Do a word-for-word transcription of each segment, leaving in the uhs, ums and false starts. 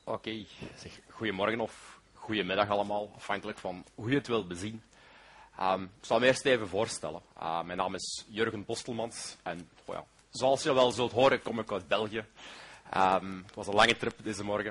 Oké, okay. Goedemorgen of goedemiddag allemaal, afhankelijk van hoe je het wilt bezien. Um, ik zal me eerst even voorstellen. Uh, mijn naam is Jurgen Postelmans en oh ja, zoals je wel zult horen kom ik uit België. Um, het was een lange trip deze morgen.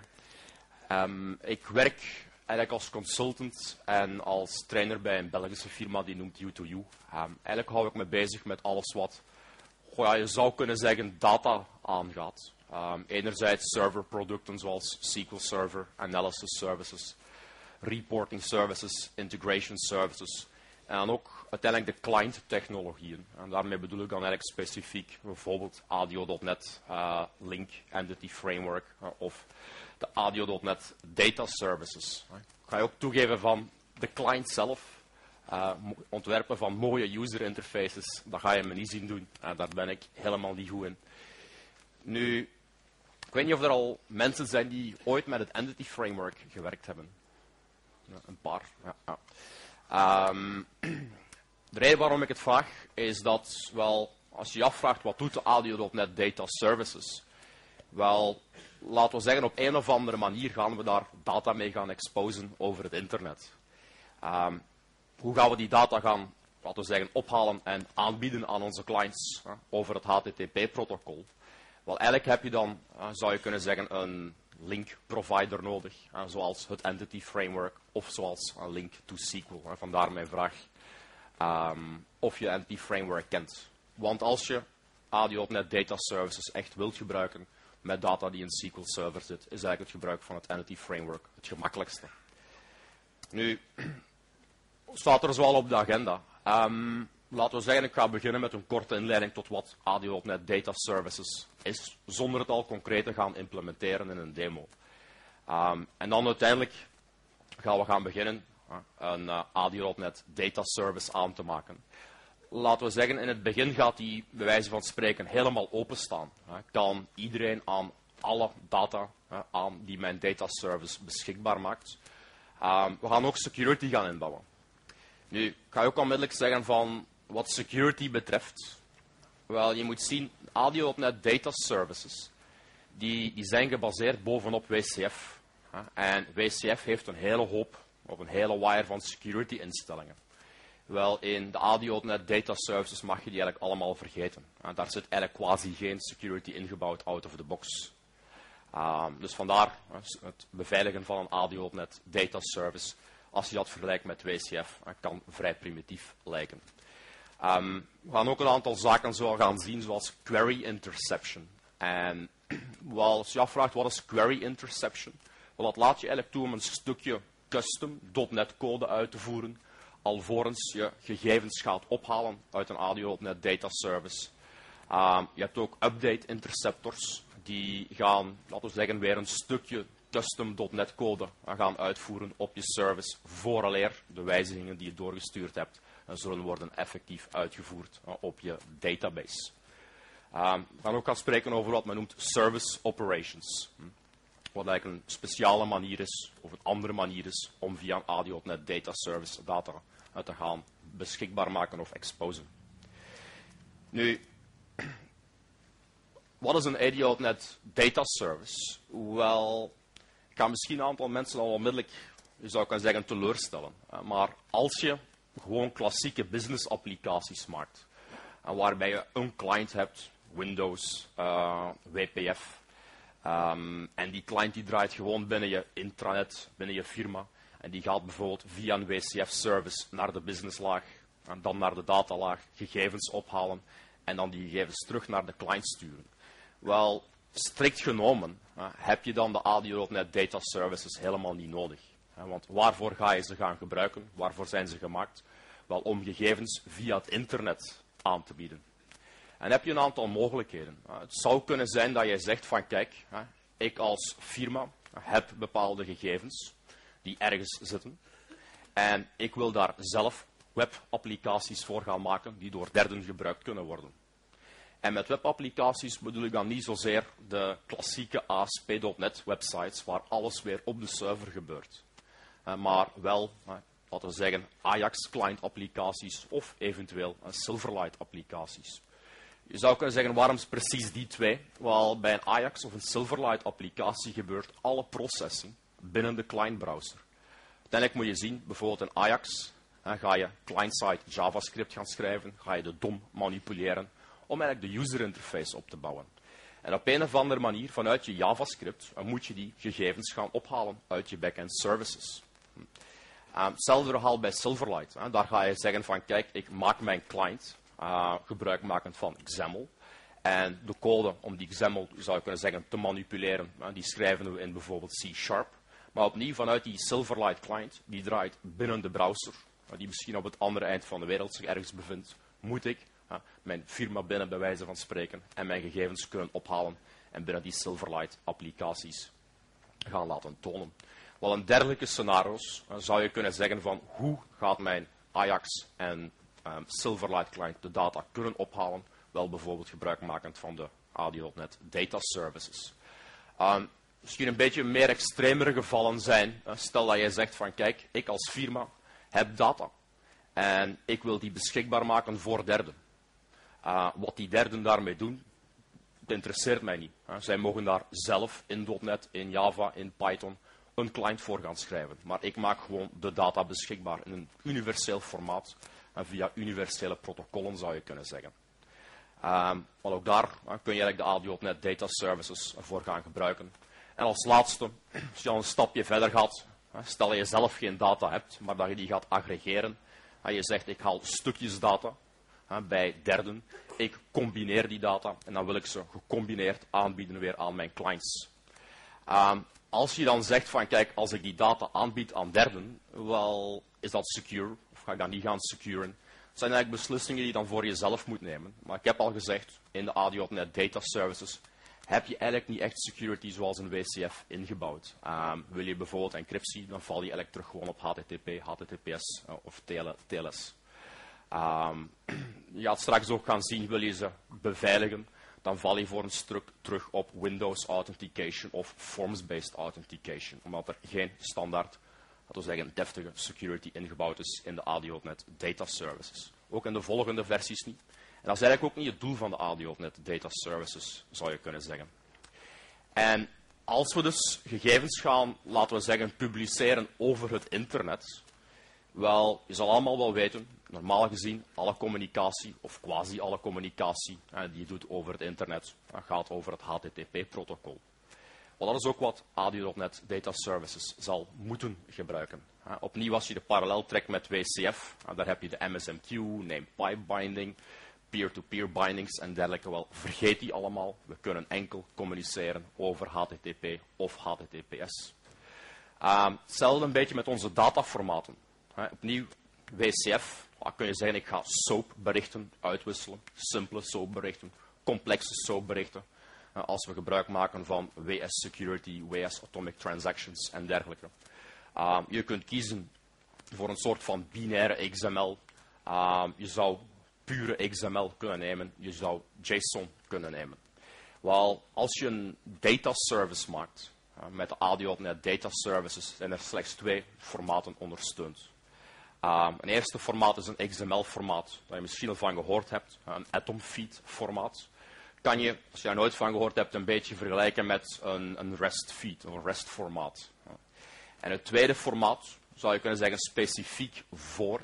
Um, ik werk eigenlijk als consultant en als trainer bij een Belgische firma die noemt U twee U. Um, eigenlijk hou ik me bezig met alles wat oh ja, je zou kunnen zeggen data aangaat. Um, enerzijds serverproducten zoals S Q L Server, Analysis Services, Reporting Services, Integration Services en dan ook uiteindelijk de client technologieën. En daarmee bedoel ik dan eigenlijk specifiek bijvoorbeeld A D O punt net uh, Link Entity Framework uh, of de A D O punt net Data Services. Ik ga je ook toegeven van de client zelf. Uh, ontwerpen van mooie user interfaces, dat ga je me niet zien doen. Uh, daar ben ik helemaal niet goed in. Nu, ik weet niet of er al mensen zijn die ooit met het Entity Framework gewerkt hebben. Ja, een paar. Ja, ja. Um, de reden waarom ik het vraag is dat, wel, als je je afvraagt wat doet de A D O punt net Data Services, wel, laten we zeggen op een of andere manier gaan we daar data mee gaan exposen over het internet. Um, Hoe gaan we die data gaan, laten we zeggen, ophalen en aanbieden aan onze clients hè, over het H T T P-protocol? Wel, eigenlijk heb je dan, uh, zou je kunnen zeggen, een link provider nodig, uh, zoals het Entity Framework of zoals een link to S Q L. Uh, vandaar mijn vraag um, of je Entity Framework kent. Want als je A D O punt net Data Services echt wilt gebruiken met data die in S Q L Server zit, is eigenlijk het gebruik van het Entity Framework het gemakkelijkste. Nu, staat er zoal op de agenda. Um, laten we zeggen, ik ga beginnen met een korte inleiding tot wat A D O punt net Data Services is, zonder het al concreet te gaan implementeren in een demo. Um, en dan uiteindelijk gaan we gaan beginnen uh, een uh, A D O punt net Data Service aan te maken. Laten we zeggen, in het begin gaat die, bij wijze van spreken, helemaal openstaan. Uh, kan iedereen aan alle data uh, aan die mijn data service beschikbaar maakt. Um, we gaan ook security gaan inbouwen. Nu, ik ga je ook onmiddellijk zeggen van wat security betreft. Wel, je moet zien, A D O punt net Data Services, die, die zijn gebaseerd bovenop W C F. En W C F heeft een hele hoop, of een hele wire van security instellingen. Wel, in de A D O punt net Data Services mag je die eigenlijk allemaal vergeten. En daar zit eigenlijk quasi geen security ingebouwd out of the box. Um, dus vandaar het beveiligen van een A D O punt net Data Service, als je dat vergelijkt met W C F, kan vrij primitief lijken. Um, we gaan ook een aantal zaken zo gaan zien, zoals query interception. En wel, als je afvraagt wat is query interception, wel, dat laat je eigenlijk toe om een stukje custom .NET code uit te voeren, alvorens je gegevens gaat ophalen uit een A D O punt net Data Service. Um, je hebt ook update interceptors, die gaan, laten we zeggen, weer een stukje custom .NET code gaan uitvoeren op je service, vooraleer de wijzigingen die je doorgestuurd hebt zullen worden effectief uitgevoerd op je database. Um, we gaan ook gaan spreken over wat men noemt service operations. Wat eigenlijk een speciale manier is, of een andere manier is, om via een A D O punt net Data Service data te gaan beschikbaar maken of exposen. Nu, wat is een A D O punt net Data Service? Wel, ik ga misschien een aantal mensen al onmiddellijk, je zou kunnen zeggen, teleurstellen. Maar als je gewoon klassieke business applicaties maakt, waarbij je een client hebt, Windows, uh, W P F, um, en die client die draait gewoon binnen je intranet, binnen je firma, en die gaat bijvoorbeeld via een W C F-service naar de businesslaag, en dan naar de datalaag, gegevens ophalen, en dan die gegevens terug naar de client sturen. Wel, strikt genomen uh, heb je dan de A D O punt net Data Services helemaal niet nodig. Uh, want waarvoor ga je ze gaan gebruiken? Waarvoor zijn ze gemaakt? Wel, om gegevens via het internet aan te bieden. En heb je een aantal mogelijkheden. Uh, het zou kunnen zijn dat je zegt van kijk, uh, ik als firma uh, heb bepaalde gegevens die ergens zitten. En ik wil daar zelf webapplicaties voor gaan maken die door derden gebruikt kunnen worden. En met webapplicaties bedoel ik dan niet zozeer de klassieke A S P punt net websites waar alles weer op de server gebeurt. Uh, maar wel, uh, laten we zeggen, Ajax client applicaties of eventueel uh, Silverlight applicaties. Je zou kunnen zeggen, waarom precies die twee? Wel, bij een Ajax of een Silverlight applicatie gebeurt alle processing binnen de client browser. Uiteindelijk moet je zien, bijvoorbeeld in Ajax, hè, ga je client-side JavaScript gaan schrijven, ga je de D O M manipuleren, om eigenlijk de user interface op te bouwen. En op een of andere manier, vanuit je JavaScript, moet je die gegevens gaan ophalen uit je backend services. Uh, hetzelfde verhaal bij Silverlight. Hè. Daar ga je zeggen van, kijk, ik maak mijn client uh, gebruikmakend van X A M L. En de code om die X A M L, zou je kunnen zeggen, te manipuleren, uh, die schrijven we in bijvoorbeeld C sharp. Maar opnieuw, vanuit die Silverlight client, die draait binnen de browser, uh, die misschien op het andere eind van de wereld zich ergens bevindt, moet ik uh, mijn firma binnen, bij wijze van spreken, en mijn gegevens kunnen ophalen en binnen die Silverlight applicaties gaan laten tonen. Wel, in dergelijke scenario's uh, zou je kunnen zeggen van hoe gaat mijn Ajax en um, Silverlight client de data kunnen ophalen, wel bijvoorbeeld gebruikmakend van de A D O net Data Services. Um, misschien een beetje meer extremere gevallen zijn, uh, stel dat je zegt van kijk, ik als firma heb data en ik wil die beschikbaar maken voor derden. Uh, wat die derden daarmee doen, dat interesseert mij niet. Uh, zij mogen daar zelf in .NET, in Java, in Python een client voor gaan schrijven. Maar ik maak gewoon de data beschikbaar in een universeel formaat en via universele protocollen zou je kunnen zeggen. Um, maar ook daar uh, kun je eigenlijk de A D O net Data Services voor gaan gebruiken. En als laatste, als je al een stapje verder gaat, uh, stel dat je zelf geen data hebt, maar dat je die gaat aggregeren. Uh, je zegt, ik haal stukjes data uh, bij derden, ik combineer die data en dan wil ik ze gecombineerd aanbieden weer aan mijn clients. Um, Als je dan zegt van kijk, als ik die data aanbied aan derden, wel is dat secure, of ga ik dat niet gaan securen. Dat zijn eigenlijk beslissingen die je dan voor jezelf moet nemen. Maar ik heb al gezegd, in de A D O net Data Services heb je eigenlijk niet echt security zoals een W C F ingebouwd. Um, wil je bijvoorbeeld encryptie, dan val je eigenlijk terug gewoon op H T T P, H T T P S uh, of T L S. Um, je gaat straks ook gaan zien, wil je ze beveiligen, dan val je voor een stuk terug op Windows Authentication of Forms-based Authentication. Omdat er geen standaard, laten we zeggen, deftige security ingebouwd is in de A D O net Data Services. Ook in de volgende versies niet. En dat is eigenlijk ook niet het doel van de A D O net Data Services, zou je kunnen zeggen. En als we dus gegevens gaan, laten we zeggen, publiceren over het internet, wel, je zal allemaal wel weten, normaal gezien, alle communicatie, of quasi alle communicatie, hè, die je doet over het internet, gaat over het H T T P-protocol. Wel, dat is ook wat A D O net Data Services zal moeten gebruiken. Hè. Opnieuw, als je de parallel trekt met W C F, hè, daar heb je de M S M Q, name pipe binding, peer-to-peer bindings en dergelijke. Wel, vergeet die allemaal. We kunnen enkel communiceren over H T T P of H T T P S. Uh, hetzelfde een beetje met onze dataformaten. Hè. Opnieuw, W C F. Dan kun je zeggen, ik ga SOAP-berichten uitwisselen, simpele SOAP-berichten, complexe SOAP-berichten, uh, als we gebruik maken van W S Security, W S Atomic Transactions en dergelijke. Uh, je kunt kiezen voor een soort van binaire X M L. Uh, je zou pure X M L kunnen nemen, je zou JSON kunnen nemen. Wel, als je een data service maakt, uh, met de A D O net Data Services, zijn er slechts twee formaten ondersteund. Uh, een eerste formaat is een X M L-formaat, waar je misschien al van gehoord hebt, een atom-feed-formaat. Kan je, als je daar nooit van gehoord hebt, een beetje vergelijken met een, een REST-feed, of een REST-formaat. En het tweede formaat, zou je kunnen zeggen, specifiek voor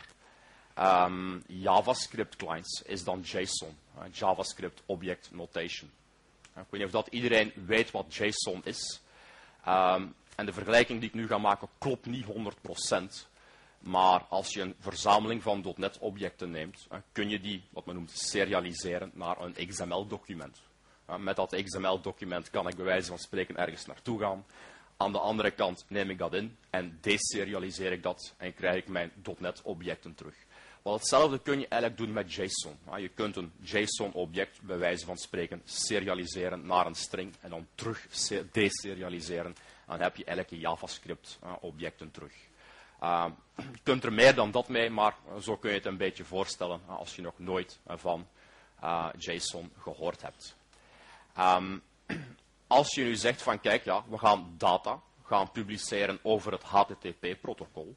um, JavaScript-clients, is dan JSON, uh, JavaScript Object Notation. Uh, ik weet niet of dat iedereen weet wat JSON is. Um, en de vergelijking die ik nu ga maken klopt niet honderd procent. Maar als je een verzameling van .NET-objecten neemt, kun je die, wat men noemt, serialiseren naar een X M L-document. Met dat X M L-document kan ik bij wijze van spreken ergens naartoe gaan. Aan de andere kant neem ik dat in en deserialiseer ik dat en krijg ik mijn .NET-objecten terug. Wel, hetzelfde kun je eigenlijk doen met JSON. Je kunt een JSON-object bij wijze van spreken serialiseren naar een string en dan terug deserialiseren. Dan heb je eigenlijk JavaScript-objecten terug. Uh, je kunt er meer dan dat mee, maar zo kun je het een beetje voorstellen uh, als je nog nooit uh, van uh, JSON gehoord hebt. Um, als je nu zegt van kijk, ja, we gaan data gaan publiceren over het H T T P-protocol.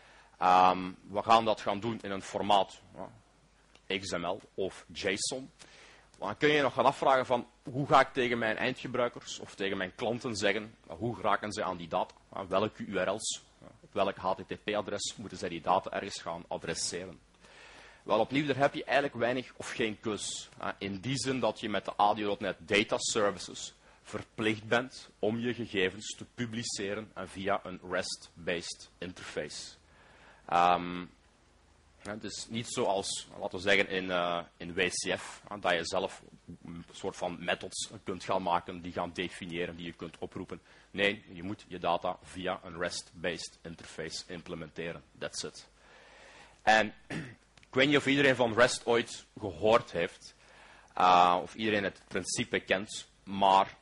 Um, we gaan dat gaan doen in een formaat uh, X M L of JSON. Dan kun je je nog gaan afvragen van hoe ga ik tegen mijn eindgebruikers of tegen mijn klanten zeggen, hoe geraken ze aan die data? Welke U R L's, op welk H T T P-adres moeten zij die data ergens gaan adresseren? Wel, opnieuw, daar heb je eigenlijk weinig of geen keus. In die zin dat je met de A D O punt net Data Services verplicht bent om je gegevens te publiceren via een REST-based interface. Um, Het is niet zoals, laten we zeggen, in, uh, in W C F, uh, dat je zelf een soort van methods kunt gaan maken, die gaan definiëren, die je kunt oproepen. Nee, je moet je data via een REST-based interface implementeren. That's it. En ik weet niet of iedereen van REST ooit gehoord heeft, uh, of iedereen het principe kent, maar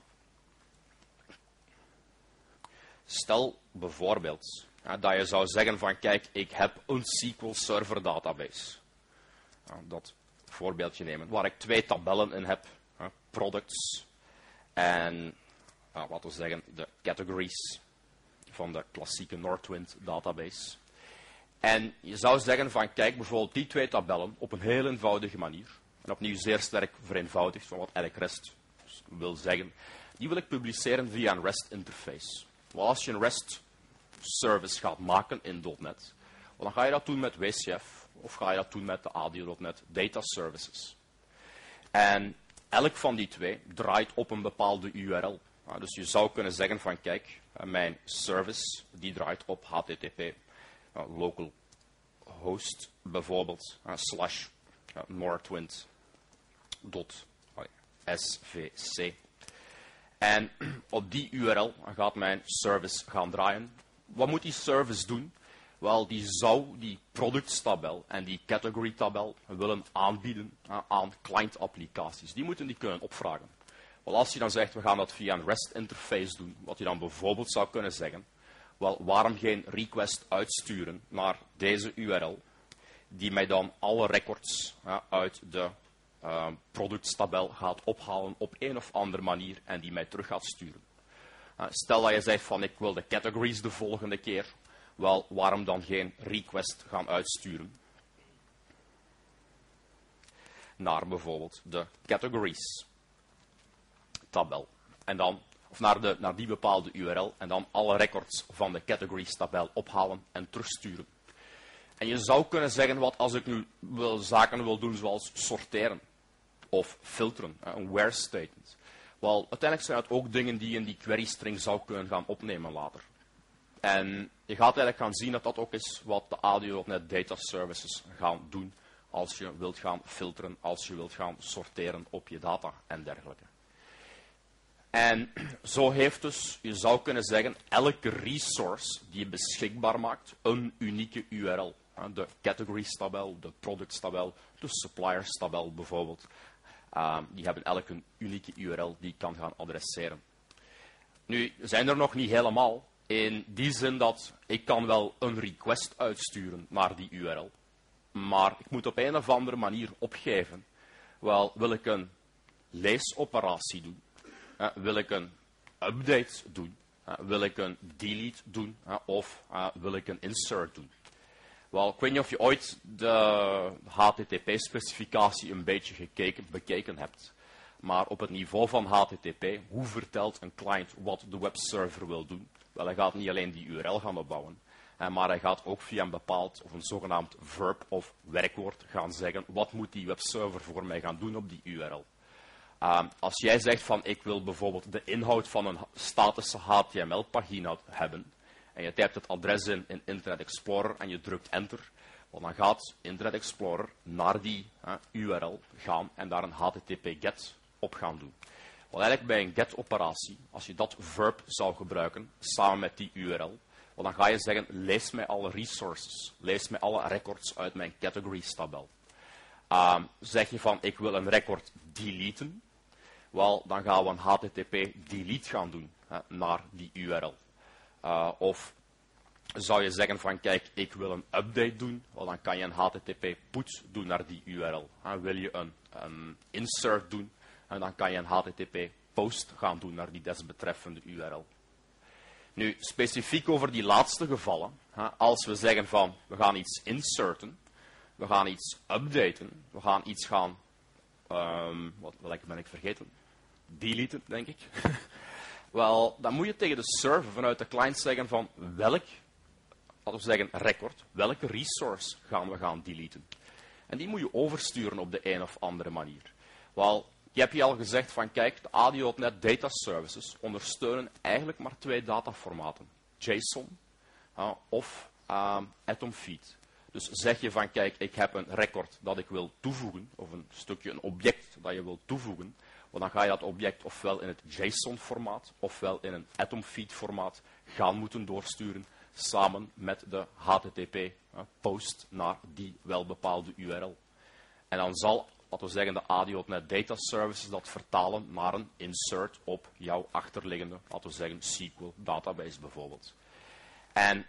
stel bijvoorbeeld ja, dat je zou zeggen van kijk, ik heb een S Q L Server database. Ja, dat voorbeeldje nemen, waar ik twee tabellen in heb, ja, products en ja, laten we zeggen de categories van de klassieke Northwind database. En je zou zeggen van kijk, bijvoorbeeld die twee tabellen op een heel eenvoudige manier, en opnieuw zeer sterk vereenvoudigd, van wat eigenlijk REST wil zeggen, die wil ik publiceren via een REST interface. Wel, als je een REST service gaat maken in .NET, dan ga je dat doen met W C F of ga je dat doen met de A D O punt net Data Services. En elk van die twee draait op een bepaalde U R L. Ja, dus je zou kunnen zeggen van kijk, mijn service die draait op H T T P, uh, local host bijvoorbeeld, uh, slash uh, northwind dot S V C. En op die U R L gaat mijn service gaan draaien. Wat moet die service doen? Wel, die zou die productstabel en die category tabel willen aanbieden uh, aan client-applicaties. Die moeten die kunnen opvragen. Wel, als je dan zegt, we gaan dat via een REST interface doen, wat je dan bijvoorbeeld zou kunnen zeggen, wel, waarom geen request uitsturen naar deze U R L, die mij dan alle records uh, uit de uh, productstabel gaat ophalen op een of andere manier en die mij terug gaat sturen. Uh, stel dat je zegt van ik wil de categories de volgende keer, wel, waarom dan geen request gaan uitsturen naar bijvoorbeeld de categories tabel. En dan, of naar, de, naar die bepaalde U R L en dan alle records van de categories tabel ophalen en terugsturen. En je zou kunnen zeggen, wat als ik nu wil, zaken wil doen zoals sorteren of filteren, een where statement. Wel, uiteindelijk zijn het ook dingen die je in die query string zou kunnen gaan opnemen later. En je gaat eigenlijk gaan zien dat dat ook is wat de A D O punt net Data Services gaan doen als je wilt gaan filteren, als je wilt gaan sorteren op je data en dergelijke. En zo heeft dus, je zou kunnen zeggen, elke resource die je beschikbaar maakt, een unieke U R L. De categories tabel, de products tabel, de suppliers tabel bijvoorbeeld. Uh, die hebben elk een unieke U R L die je kan gaan adresseren. Nu zijn er nog niet helemaal, in die zin dat ik kan wel een request uitsturen naar die U R L. Maar ik moet op een of andere manier opgeven. Wel, wil ik een leesoperatie doen? Uh, wil ik een update doen? Uh, wil ik een delete doen? Uh, of uh, wil ik een insert doen? Wel, ik weet niet of je ooit de H T T P-specificatie een beetje gekeken, bekeken hebt. Maar op het niveau van H T T P, hoe vertelt een client wat de webserver wil doen? Wel, hij gaat niet alleen die U R L gaan opbouwen, uh, maar hij gaat ook via een bepaald of een zogenaamd verb of werkwoord gaan zeggen, wat moet die webserver voor mij gaan doen op die U R L? Uh, als jij zegt van ik wil bijvoorbeeld de inhoud van een statische H T M L-pagina hebben en je typt het adres in in Internet Explorer en je drukt enter, well, dan gaat Internet Explorer naar die uh, U R L gaan en daar een H T T P get op gaan doen. Well, eigenlijk bij een get-operatie, als je dat verb zou gebruiken samen met die U R L, well, dan ga je zeggen lees mij alle resources, lees mij alle records uit mijn categories tabel. Uh, zeg je van ik wil een record deleten, wel, dan gaan we een H T T P delete gaan doen hè, naar die U R L. Uh, of zou je zeggen van kijk, ik wil een update doen, wel, dan kan je een H T T P put doen naar die U R L. Uh, wil je een, een insert doen, en dan kan je een H T T P post gaan doen naar die desbetreffende U R L. Nu, specifiek over die laatste gevallen, hè, als we zeggen van we gaan iets inserten, we gaan iets updaten, we gaan iets gaan um, wat, wat ben ik vergeten? Deleten, denk ik. Wel, dan moet je tegen de server vanuit de client zeggen van welk, laten we zeggen record, welke resource gaan we gaan deleten. En die moet je oversturen op de een of andere manier. Wel, ik heb je al gezegd van kijk, de A D O dot net Data Services ondersteunen eigenlijk maar twee dataformaten. JSON uh, of uh, Atomfeed. Dus zeg je van kijk, ik heb een record dat ik wil toevoegen, of een stukje, een object dat je wil toevoegen, well, dan ga je dat object ofwel in het JSON-formaat, ofwel in een Atomfeed-formaat gaan moeten doorsturen, samen met de H T T P uh, post naar die welbepaalde U R L. En dan zal, laten we zeggen, de A D O dot net Data Services dat vertalen naar een insert op jouw achterliggende, laten we zeggen, S Q L database bijvoorbeeld. En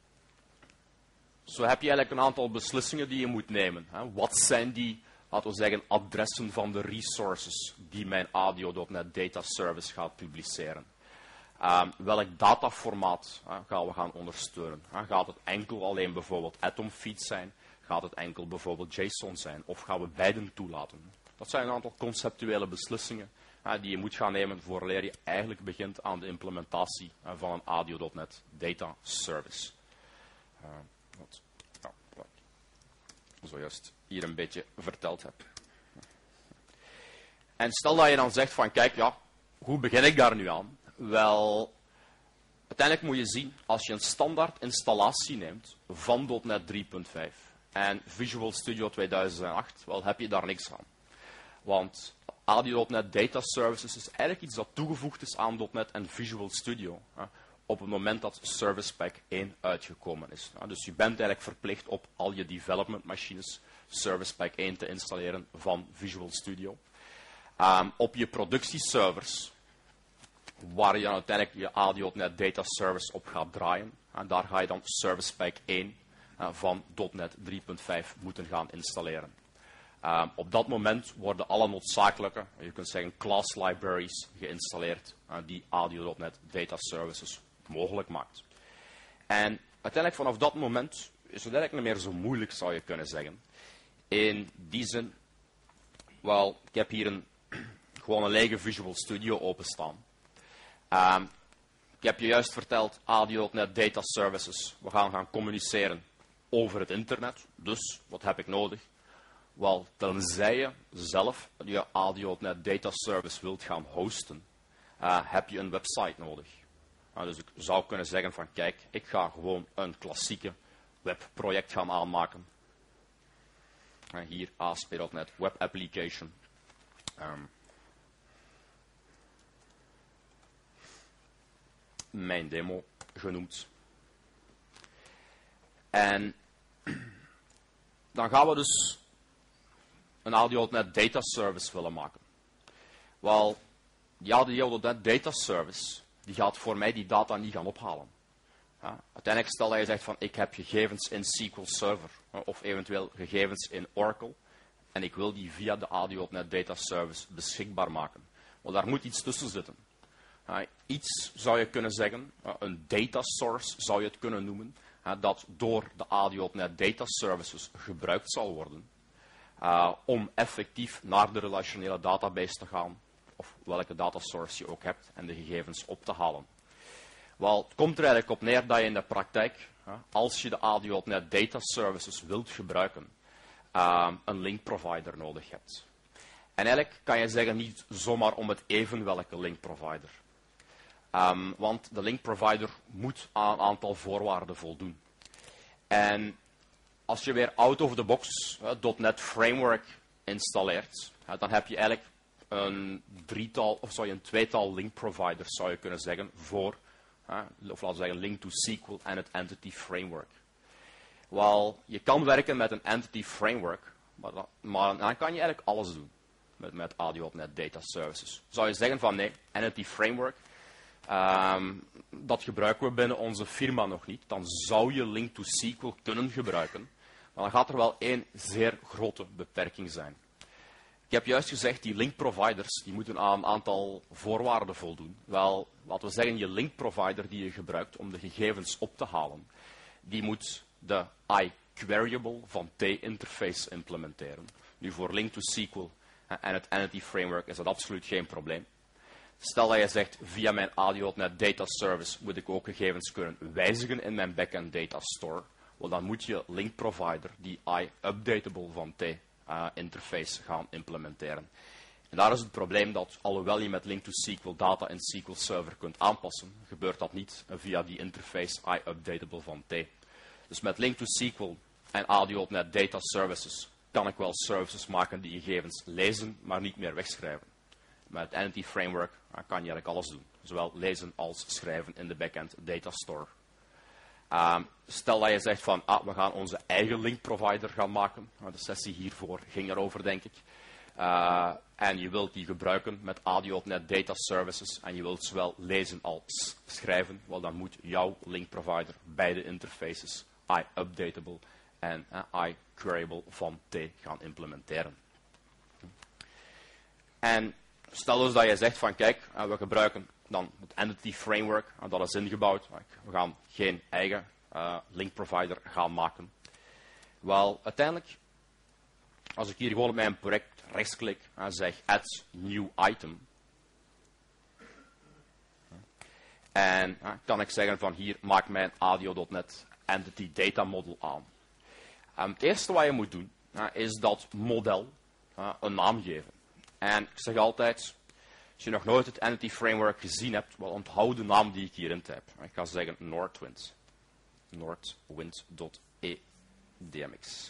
zo heb je eigenlijk een aantal beslissingen die je moet nemen. Hè. Wat zijn die, laten we zeggen, adressen van de resources die mijn A D O dot net Data Service gaat publiceren? Um, welk dataformaat uh, gaan we gaan ondersteunen? Uh, gaat het enkel alleen bijvoorbeeld Atomfeed zijn? Gaat het enkel bijvoorbeeld JSON zijn? Of gaan we beiden toelaten? Dat zijn een aantal conceptuele beslissingen uh, die je moet gaan nemen vooraleer je eigenlijk begint aan de implementatie uh, van een A D O dot net Data Service. Uh, wat, ja, wat ik zojuist hier een beetje verteld heb. En stel dat je dan zegt van kijk, ja, hoe begin ik daar nu aan? Wel, uiteindelijk moet je zien, als je een standaard installatie neemt van .NET drie punt vijf en Visual Studio tweeduizend acht, wel heb je daar niks aan. Want A D O dot net Data Services is eigenlijk iets dat toegevoegd is aan .NET en Visual Studio, hè, op het moment dat Service Pack één uitgekomen is. Hè. Dus je bent eigenlijk verplicht op al je development machines Service Pack één te installeren van Visual Studio. Um, op je productieservers, waar je dan uiteindelijk je A D O dot net Data Service op gaat draaien. En daar ga je dan Service Pack één uh, van .NET drie punt vijf moeten gaan installeren. Uh, op dat moment worden alle noodzakelijke, je kunt zeggen class libraries, geïnstalleerd uh, die A D O dot net Data Services mogelijk maakt. En uiteindelijk vanaf dat moment is het eigenlijk niet meer zo moeilijk, zou je kunnen zeggen. In die zin, wel, ik heb hier een, gewoon een lege Visual Studio openstaan. Um, ik heb je juist verteld, A D O dot net Data Services. We gaan gaan communiceren over het internet. Dus, wat heb ik nodig? Wel, tenzij je zelf je A D O dot net Data Service wilt gaan hosten, uh, heb je een website nodig. Uh, dus ik zou kunnen zeggen van, kijk, ik ga gewoon een klassieke webproject gaan aanmaken. Uh, hier A S P dot net Web Application. Um, mijn demo genoemd. En dan gaan we dus een A D O dot net Data Service willen maken. Wel, die A D O dot net Data Service die gaat voor mij die data niet gaan ophalen. Ja, uiteindelijk stel dat je zegt van ik heb gegevens in S Q L Server of eventueel gegevens in Oracle en ik wil die via de A D O dot net Data Service beschikbaar maken. Wel, daar moet iets tussen zitten. Uh, iets zou je kunnen zeggen, uh, een data source zou je het kunnen noemen, uh, dat door de A D O dot net Data Services gebruikt zal worden uh, om effectief naar de relationele database te gaan, of welke data source je ook hebt, en de gegevens op te halen. Wel, het komt er eigenlijk op neer dat je in de praktijk, uh, als je de A D O dot net Data Services wilt gebruiken, uh, een link provider nodig hebt. En eigenlijk kan je zeggen niet zomaar om het even welke link provider. Um, want de link provider moet aan een aantal voorwaarden voldoen. En als je weer out of the box uh, .NET Framework installeert, uh, dan heb je eigenlijk een drietal, of zou je een tweetal link providers, zou je kunnen zeggen, voor, uh, of laten we zeggen, link to S Q L en het Entity Framework. Wel, je kan werken met een Entity Framework, maar dan, maar dan kan je eigenlijk alles doen met, met A D O dot net Data Services. Zou je zeggen van nee, Entity Framework, Um, dat gebruiken we binnen onze firma nog niet. Dan zou je link to S Q L kunnen gebruiken. Maar dan gaat er wel één zeer grote beperking zijn. Ik heb juist gezegd, die link providers die moeten aan een aantal voorwaarden voldoen. Wel, laten we zeggen, je link provider die je gebruikt om de gegevens op te halen, die moet de iQueryable van T-interface implementeren. Nu, voor link to S Q L En het Entity Framework is dat absoluut geen probleem. Stel dat je zegt, via mijn A D O net Data Service moet ik ook gegevens kunnen wijzigen in mijn backend data store. Wel, dan moet je link provider, die I-updatable van T uh, interface gaan implementeren. En daar is het probleem dat, alhoewel je met Link to S Q L data in S Q L Server kunt aanpassen, gebeurt dat niet via die interface I-updatable van T. Dus met Link to S Q L en A D O net Data Services kan ik wel services maken die gegevens lezen, maar niet meer wegschrijven. Met het Entity Framework kan je eigenlijk alles doen. Zowel lezen als schrijven in de backend data store. Um, stel dat je zegt van, ah, we gaan onze eigen link provider gaan maken. Nou, de sessie hiervoor ging erover, denk ik. Uh, en je wilt die gebruiken met A D O net Data Services. En je wilt zowel lezen als schrijven. Wel, dan moet jouw link provider beide interfaces I-updatable en uh, I-queryable van T gaan implementeren. En stel dus dat je zegt van, kijk, uh, we gebruiken dan het Entity Framework, uh, dat is ingebouwd. We gaan geen eigen uh, link provider gaan maken. Wel, uiteindelijk, als ik hier gewoon op mijn project rechtsklik en zeg add new item. En uh, kan ik zeggen van hier, maak mijn A D O net Entity Data Model aan. Um, het eerste wat je moet doen, uh, is dat model uh, een naam geven. En ik zeg altijd, als je nog nooit het Entity Framework gezien hebt, wel onthoud de naam die ik hierin type. Ik ga zeggen Northwind. Northwind.edmx.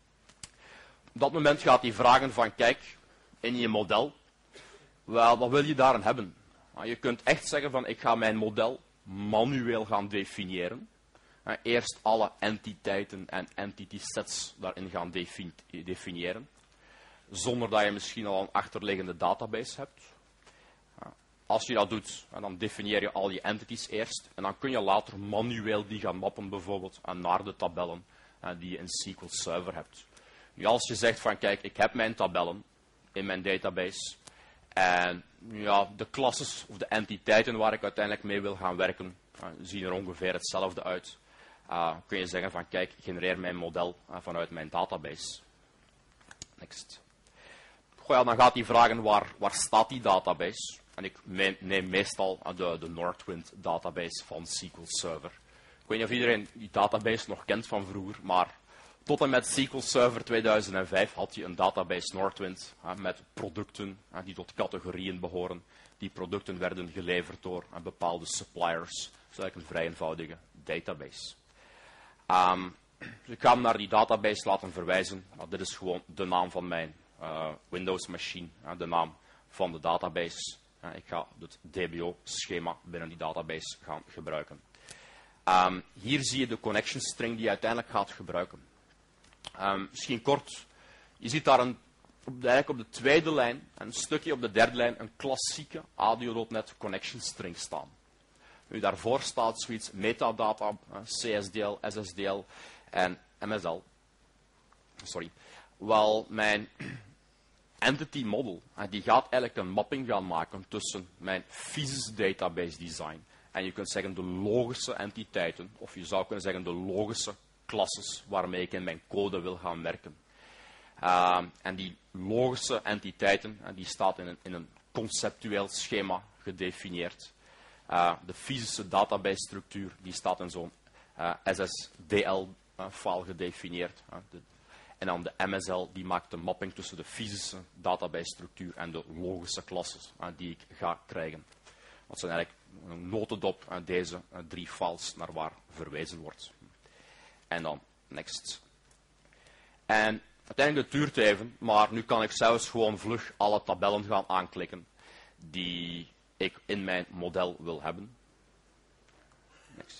Op dat moment gaat hij vragen van, kijk, in je model, wel, wat wil je daarin hebben? Je kunt echt zeggen van, ik ga mijn model manueel gaan definiëren. Eerst alle entiteiten en entity sets daarin gaan definiëren. Zonder dat je misschien al een achterliggende database hebt. Als je dat doet, dan definieer je al je entities eerst. En dan kun je later manueel die gaan mappen bijvoorbeeld naar de tabellen die je in S Q L Server hebt. Nu, als je zegt van kijk, ik heb mijn tabellen in mijn database. En ja, de classes of de entiteiten waar ik uiteindelijk mee wil gaan werken, zien er ongeveer hetzelfde uit. Uh, kun je zeggen van kijk, genereer mijn model uh, vanuit mijn database. Next. Goh, ja, dan gaat hij vragen waar, waar staat die database. En ik neem meestal de, de Northwind database van S Q L Server. Ik weet niet of iedereen die database nog kent van vroeger, maar tot en met S Q L Server tweeduizend vijf had je een database Northwind uh, met producten uh, die tot categorieën behoren. Die producten werden geleverd door uh, bepaalde suppliers. Dat is eigenlijk een vrij eenvoudige database. Um, dus ik ga hem naar die database laten verwijzen. Nou, dit is gewoon de naam van mijn uh, Windows machine, uh, de naam van de database. Uh, ik ga het D B O-schema binnen die database gaan gebruiken. Um, hier zie je de connection string die je uiteindelijk gaat gebruiken. Um, misschien kort, je ziet daar een, op de, eigenlijk op de tweede lijn en een stukje op de derde lijn een klassieke A D O net connection string staan. Nu, daarvoor staat zoiets metadata, C S D L, S S D L en M S L. Sorry. Wel, mijn entity model, die gaat eigenlijk een mapping gaan maken tussen mijn physics database design en je kunt zeggen de logische entiteiten, of je zou kunnen zeggen de logische classes waarmee ik in mijn code wil gaan werken. Uh, en die logische entiteiten, die staat in een, in een conceptueel schema gedefinieerd. Uh, de fysische database structuur die staat in zo'n uh, S S D L-file uh, gedefinieerd. Uh, de, en dan de M S L die maakt de mapping tussen de fysische database structuur en de logische klasses uh, die ik ga krijgen. Dat zijn eigenlijk een notendop aan uh, deze uh, drie files naar waar verwezen wordt. En dan next. En uiteindelijk het duurt even, maar nu kan ik zelfs gewoon vlug alle tabellen gaan aanklikken die ik in mijn model wil hebben. Next.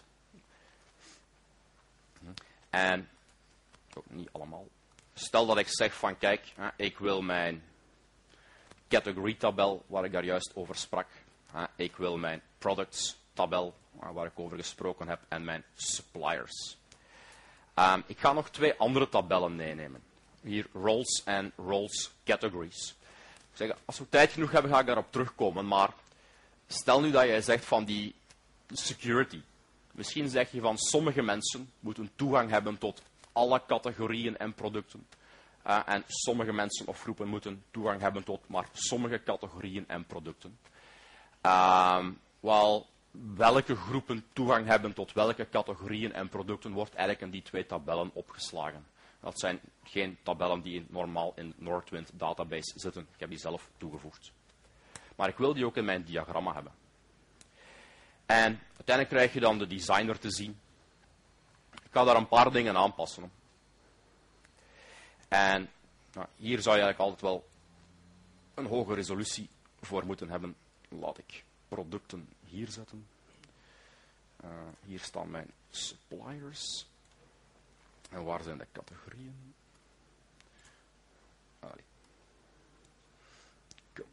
En, ook niet allemaal. Stel dat ik zeg van kijk, ik wil mijn category tabel waar ik daar juist over sprak. Ik wil mijn products tabel waar ik over gesproken heb en mijn suppliers. Um, ik ga nog twee andere tabellen meenemen. Hier roles en roles categories. Ik zeg, als we tijd genoeg hebben ga ik daarop terugkomen, maar stel nu dat jij zegt van die security. Misschien zeg je van sommige mensen moeten toegang hebben tot alle categorieën en producten. Uh, en sommige mensen of groepen moeten toegang hebben tot maar sommige categorieën en producten. Uh, wel, welke groepen toegang hebben tot welke categorieën en producten wordt eigenlijk in die twee tabellen opgeslagen. Dat zijn geen tabellen die in, normaal in Northwind database zitten. Ik heb die zelf toegevoegd. Maar ik wil die ook in mijn diagramma hebben. En uiteindelijk krijg je dan de designer te zien. Ik ga daar een paar dingen aanpassen. En nou, hier zou je eigenlijk altijd wel een hoge resolutie voor moeten hebben. Laat ik producten hier zetten. Uh, hier staan mijn suppliers. En waar zijn de categorieën? Allee. Kom.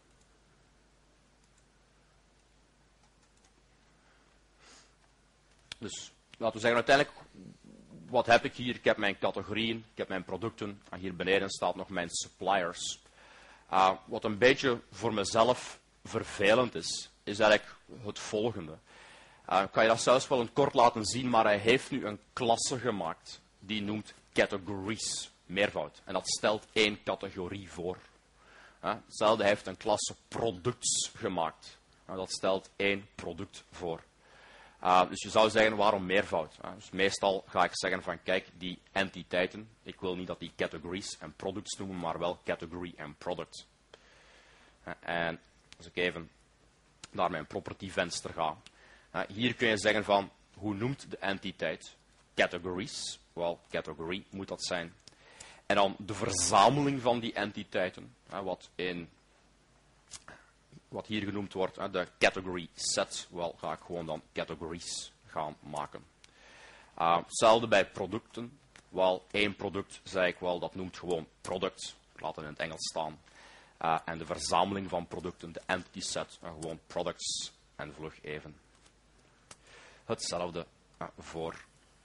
Dus laten we zeggen, uiteindelijk, wat heb ik hier? Ik heb mijn categorieën, ik heb mijn producten. En hier beneden staat nog mijn suppliers. Uh, wat een beetje voor mezelf vervelend is, is eigenlijk het volgende. Uh, ik kan je dat zelfs wel een kort laten zien, maar hij heeft nu een klasse gemaakt die noemt categories, meervoud. En dat stelt één categorie voor. Uh, hetzelfde, hij heeft een klasse products gemaakt. Uh, dat stelt één product voor. Uh, dus je zou zeggen, waarom meervoud? Uh, dus meestal ga ik zeggen van, kijk, die entiteiten, ik wil niet dat die categories en products noemen, maar wel category en product. Uh, en als ik even naar mijn property venster ga, uh, hier kun je zeggen van, hoe noemt de entiteit? Categories, wel, category moet dat zijn. En dan de verzameling van die entiteiten, uh, wat in... Wat hier genoemd wordt, de category set, wel ga ik gewoon dan categories gaan maken. Uh, hetzelfde bij producten. Wel, één product, zei ik wel, dat noemt gewoon product. Laat het in het Engels staan. Uh, en de verzameling van producten, de entity set, uh, gewoon products. En vlug even. Hetzelfde uh, voor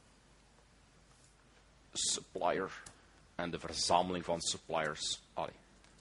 supplier. En de verzameling van suppliers. Allee.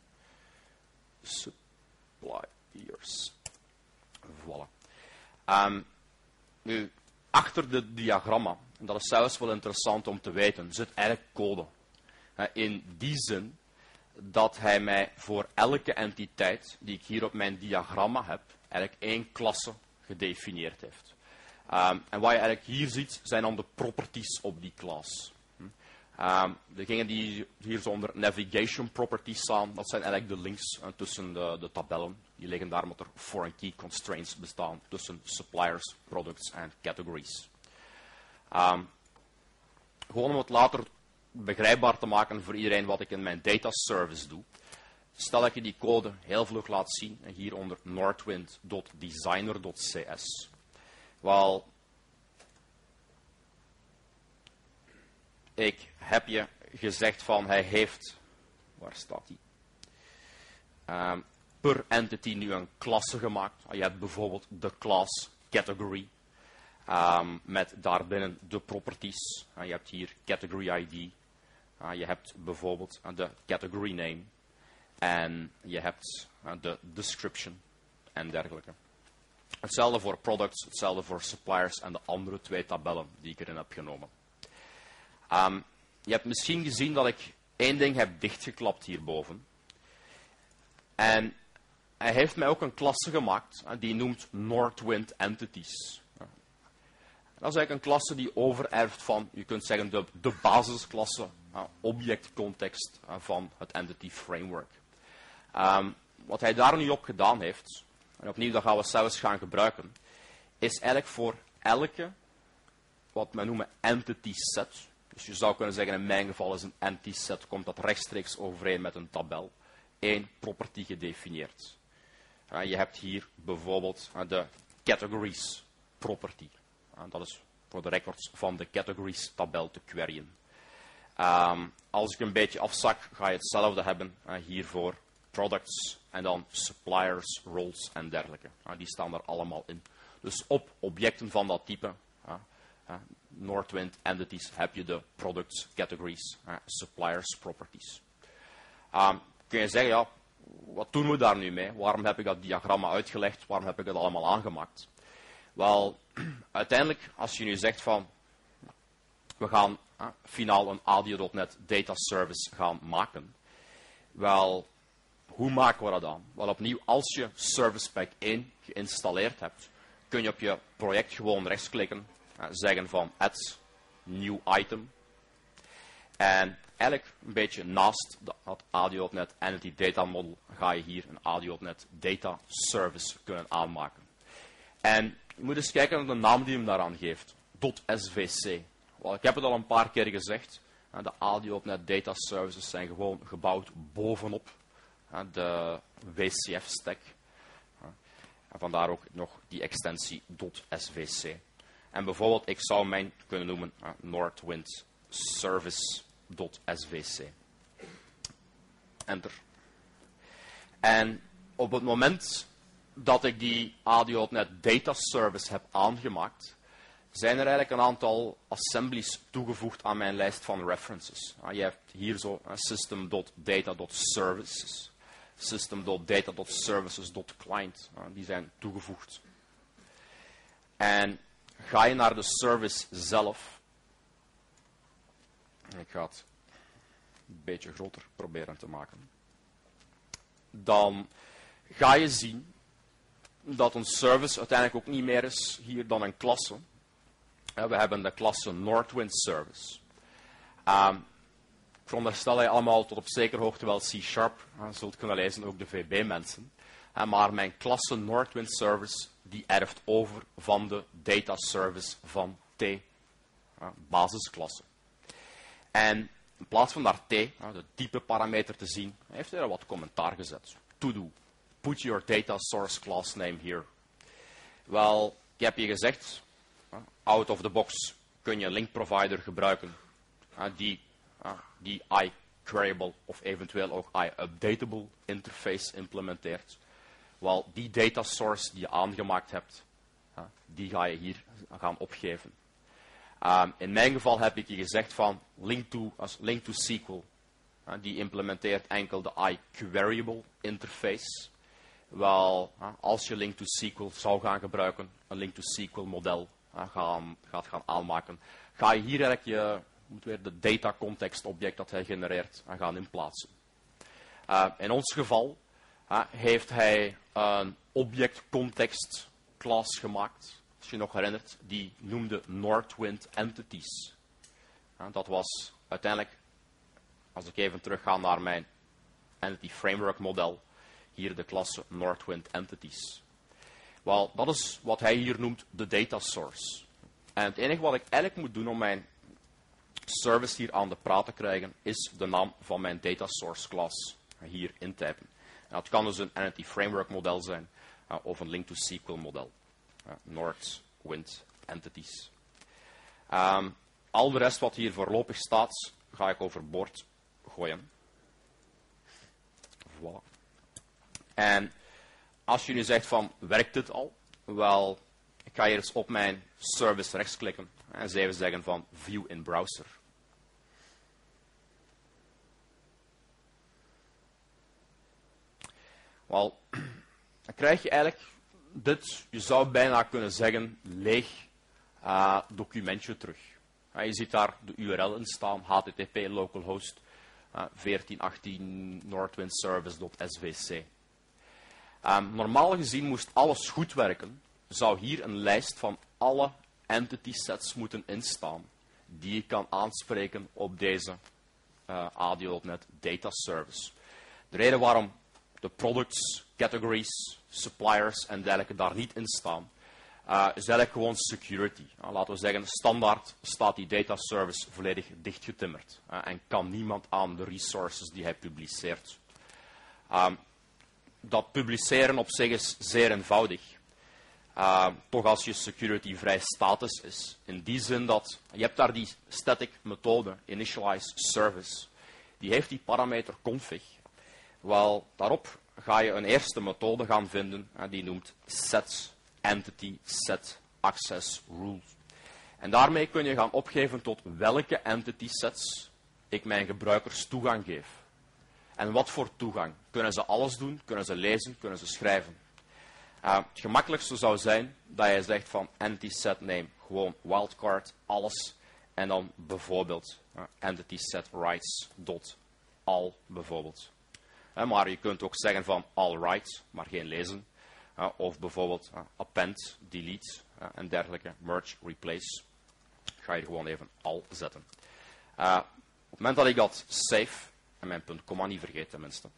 Supply. Years. Voilà. Um, nu, achter de diagramma, en dat is zelfs wel interessant om te weten, zit eigenlijk code. Uh, in die zin dat hij mij voor elke entiteit die ik hier op mijn diagramma heb, eigenlijk één klasse gedefinieerd heeft. Um, en wat je eigenlijk hier ziet, zijn dan de properties op die klas. Um, degenen die hier zo onder navigation properties staan, dat zijn eigenlijk de links uh, tussen de, de tabellen. Die liggen daar omdat er foreign key constraints bestaan tussen suppliers, products en categories. Um, gewoon om het later begrijpbaar te maken voor iedereen wat ik in mijn data service doe. Stel dat je die code heel vlug laat zien, en hier onder northwind dot designer dot c s. Wel, ik heb je gezegd van hij heeft, waar staat die? Um, per entity nu een klasse gemaakt. Je hebt bijvoorbeeld de class category um, met daarbinnen de properties. Uh, je hebt hier category I D. Uh, je hebt bijvoorbeeld uh, de category name. En je hebt uh, de description en dergelijke. Hetzelfde voor products, hetzelfde voor suppliers en de andere twee tabellen die ik erin heb genomen. Um, je hebt misschien gezien dat ik één ding heb dichtgeklapt hierboven. En hij heeft mij ook een klasse gemaakt, die noemt Northwind Entities. Dat is eigenlijk een klasse die overerft van, je kunt zeggen, de, de basisklasse, objectcontext van het Entity Framework. Um, wat hij daar nu op gedaan heeft, en opnieuw dat gaan we zelfs gaan gebruiken, is eigenlijk voor elke, wat wij noemen entity set. Dus je zou kunnen zeggen, in mijn geval is een entity set, komt dat rechtstreeks overeen met een tabel. Eén property gedefinieerd. Uh, je hebt hier bijvoorbeeld uh, de categories property. Uh, dat is voor de records van de categories tabel te queryen. Um, als ik een beetje afzak, ga je hetzelfde hebben uh, hiervoor products en dan suppliers, roles en dergelijke. Uh, die staan er allemaal in. Dus op objecten van dat type, uh, uh, Northwind entities, heb je de products, categories, uh, suppliers, properties. Um, kun je zeggen, ja, wat doen we daar nu mee? Waarom heb ik dat diagramma uitgelegd? Waarom heb ik het allemaal aangemaakt? Wel, uiteindelijk, als je nu zegt van, we gaan uh, finaal een A D I O punt net data service gaan maken. Wel, hoe maken we dat dan? Wel, opnieuw, als je Service Pack één geïnstalleerd hebt, kun je op je project gewoon rechtsklikken, uh, zeggen van add new item. En eigenlijk een beetje naast dat A D I O punt net Entity Data Model ga je hier een A D I O punt net Data Service kunnen aanmaken. En je moet eens kijken naar de naam die hem daaraan geeft. .svc. Wel, ik heb het al een paar keer gezegd. De A D I O punt net Data Services zijn gewoon gebouwd bovenop de W C F-stack. En vandaar ook nog die extensie .svc. En bijvoorbeeld, ik zou mijn kunnen noemen uh, Northwind Service.svc. Enter. En op het moment dat ik die A D I O punt net Data Service heb aangemaakt, zijn er eigenlijk een aantal assemblies toegevoegd aan mijn lijst van references. Uh, je hebt hier zo uh, system.data.services, system.data.services.client. Uh, die zijn toegevoegd. En ga je naar de service zelf. Ik ga het een beetje groter proberen te maken. Dan ga je zien dat een service uiteindelijk ook niet meer is hier dan een klasse. We hebben de klasse Northwind Service. Um, ik veronderstel dat je allemaal tot op zekere hoogte wel C-sharp uh, zult kunnen lezen, ook de V B-mensen. Uh, maar mijn klasse Northwind Service die erft over van de data service van T, uh, basisklasse. En in plaats van daar T, uh, de type parameter te zien, heeft hij er wat commentaar gezet. To do. Put your data source class name here. Wel, ik heb je gezegd, uh, out of the box kun je een link provider gebruiken uh, die, uh, die iQueryable of eventueel ook iUpdatable interface implementeert. Wel, die data source die je aangemaakt hebt, uh, die ga je hier gaan opgeven. Um, in mijn geval heb ik je gezegd van link to, als link to S Q L. Uh, die implementeert enkel de iQueryable interface. Wel, uh, als je link to S Q L zou gaan gebruiken, een link to S Q L model uh, gaan, gaat gaan aanmaken, ga je hier eigenlijk je, moet weer de data context object dat hij genereert uh, gaan inplaatsen. Uh, in ons geval uh, heeft hij een object context class gemaakt. Als je nog herinnert, die noemde Northwind Entities. Ja, dat was uiteindelijk, als ik even terugga naar mijn Entity Framework model, hier de klasse Northwind Entities. Wel, dat is wat hij hier noemt de data source. En het enige wat ik eigenlijk moet doen om mijn service hier aan de praat te krijgen, is de naam van mijn data source class hier intypen. En dat kan dus een Entity Framework model zijn, uh, of een link to S Q L model. Uh, Northwind Entities. Um, al de rest wat hier voorlopig staat, ga ik overboord gooien. Voilà. En als je nu zegt van, werkt dit al? Wel, ik ga hier eens op mijn service rechtsklikken en eens even zeggen van View in Browser. Wel, dan krijg je eigenlijk dit, je zou bijna kunnen zeggen, leeg uh, documentje terug. Uh, je ziet daar de U R L in staan, H T T P localhost uh, veertien achttien northwindservice.svc. Um, normaal gezien moest alles goed werken, zou hier een lijst van alle entity sets moeten instaan die je kan aanspreken op deze uh, A D I O punt net data service. De reden waarom de products, categories, suppliers en dergelijke daar niet in staan, uh, is eigenlijk gewoon security. Uh, laten we zeggen, standaard staat die data service volledig dichtgetimmerd uh, en kan niemand aan de resources die hij publiceert. Um, dat publiceren op zich is zeer eenvoudig. Uh, toch als je security vrij status is. In die zin dat, je hebt daar die static methode, initialize service. Die heeft die parameter config. Wel, daarop ga je een eerste methode gaan vinden, uh, die noemt set entity set access rules. En daarmee kun je gaan opgeven tot welke entity sets ik mijn gebruikers toegang geef. En wat voor toegang? Kunnen ze alles doen? Kunnen ze lezen? Kunnen ze schrijven? Uh, het gemakkelijkste zou zijn dat je zegt van entity set name, gewoon wildcard, alles. en dan bijvoorbeeld uh, entity set rights dot all bijvoorbeeld. Uh, maar je kunt ook zeggen van all rights, maar geen lezen. Uh, of bijvoorbeeld uh, append, delete uh, en dergelijke, merge, replace. Ga je gewoon even all zetten. Uh, op het moment dat ik dat save, en mijn .comma niet vergeet tenminste,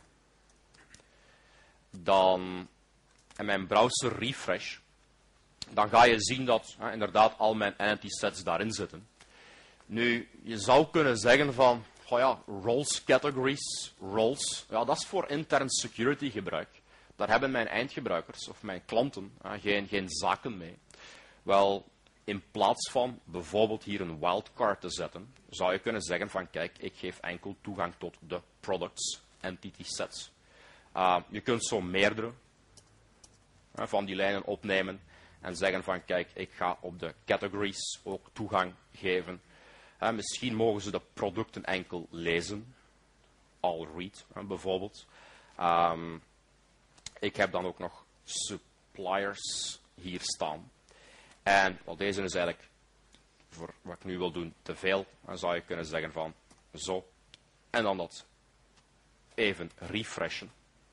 dan, en mijn browser refresh, dan ga je zien dat uh, inderdaad al mijn entity sets daarin zitten. Nu, je zou kunnen zeggen van, oh ja, roles categories, roles, ja, dat is voor intern security gebruik. Daar hebben mijn eindgebruikers of mijn klanten uh, geen, geen zaken mee. Wel, in plaats van bijvoorbeeld hier een wildcard te zetten, zou je kunnen zeggen van kijk, ik geef enkel toegang tot de products entity sets. Uh, je kunt zo meerdere uh, van die lijnen opnemen en zeggen van kijk, ik ga op de categories ook toegang geven. Uh, misschien mogen ze de producten enkel lezen, all read uh, bijvoorbeeld. Um, ik heb dan ook nog suppliers hier staan. En well, deze is eigenlijk, voor wat ik nu wil doen, te veel. Dan zou je kunnen zeggen van zo. En dan dat even refreshen.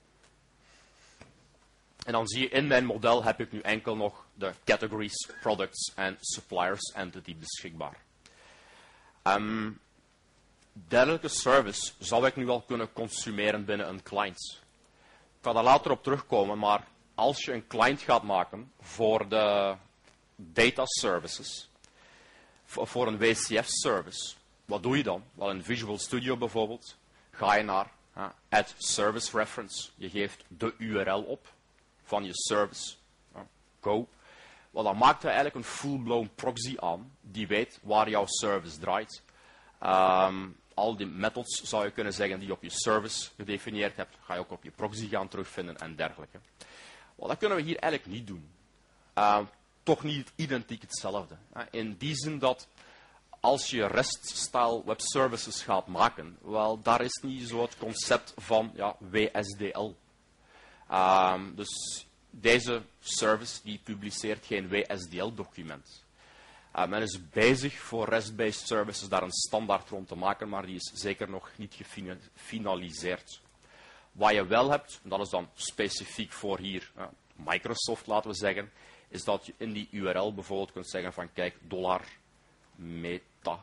En dan zie je in mijn model heb ik nu enkel nog de categories, products en suppliers entity beschikbaar. Um, dergelijke service zou ik nu al kunnen consumeren binnen een client. Ik ga daar later op terugkomen, maar als je een client gaat maken voor de data services, voor een W C F service, wat doe je dan? Wel, in Visual Studio bijvoorbeeld, ga je naar uh, add service reference. Je geeft de U R L op van je service. Uh, go. Wel, dan maakt hij eigenlijk een full-blown proxy aan, die weet waar jouw service draait. Um, al die methods, zou je kunnen zeggen, die je op je service gedefinieerd hebt, ga je ook op je proxy gaan terugvinden en dergelijke. Wel, dat kunnen we hier eigenlijk niet doen. Uh, toch niet identiek hetzelfde. Uh, in die zin dat als je REST-style web services gaat maken, wel, daar is niet zo het concept van ja, W S D L. Uh, dus deze service die publiceert geen W S D L-document. Uh, men is bezig voor REST-based services daar een standaard rond te maken, maar die is zeker nog niet gefinaliseerd. Wat je wel hebt, en dat is dan specifiek voor hier uh, Microsoft, laten we zeggen, is dat je in die U R L bijvoorbeeld kunt zeggen van kijk, dollar metadata.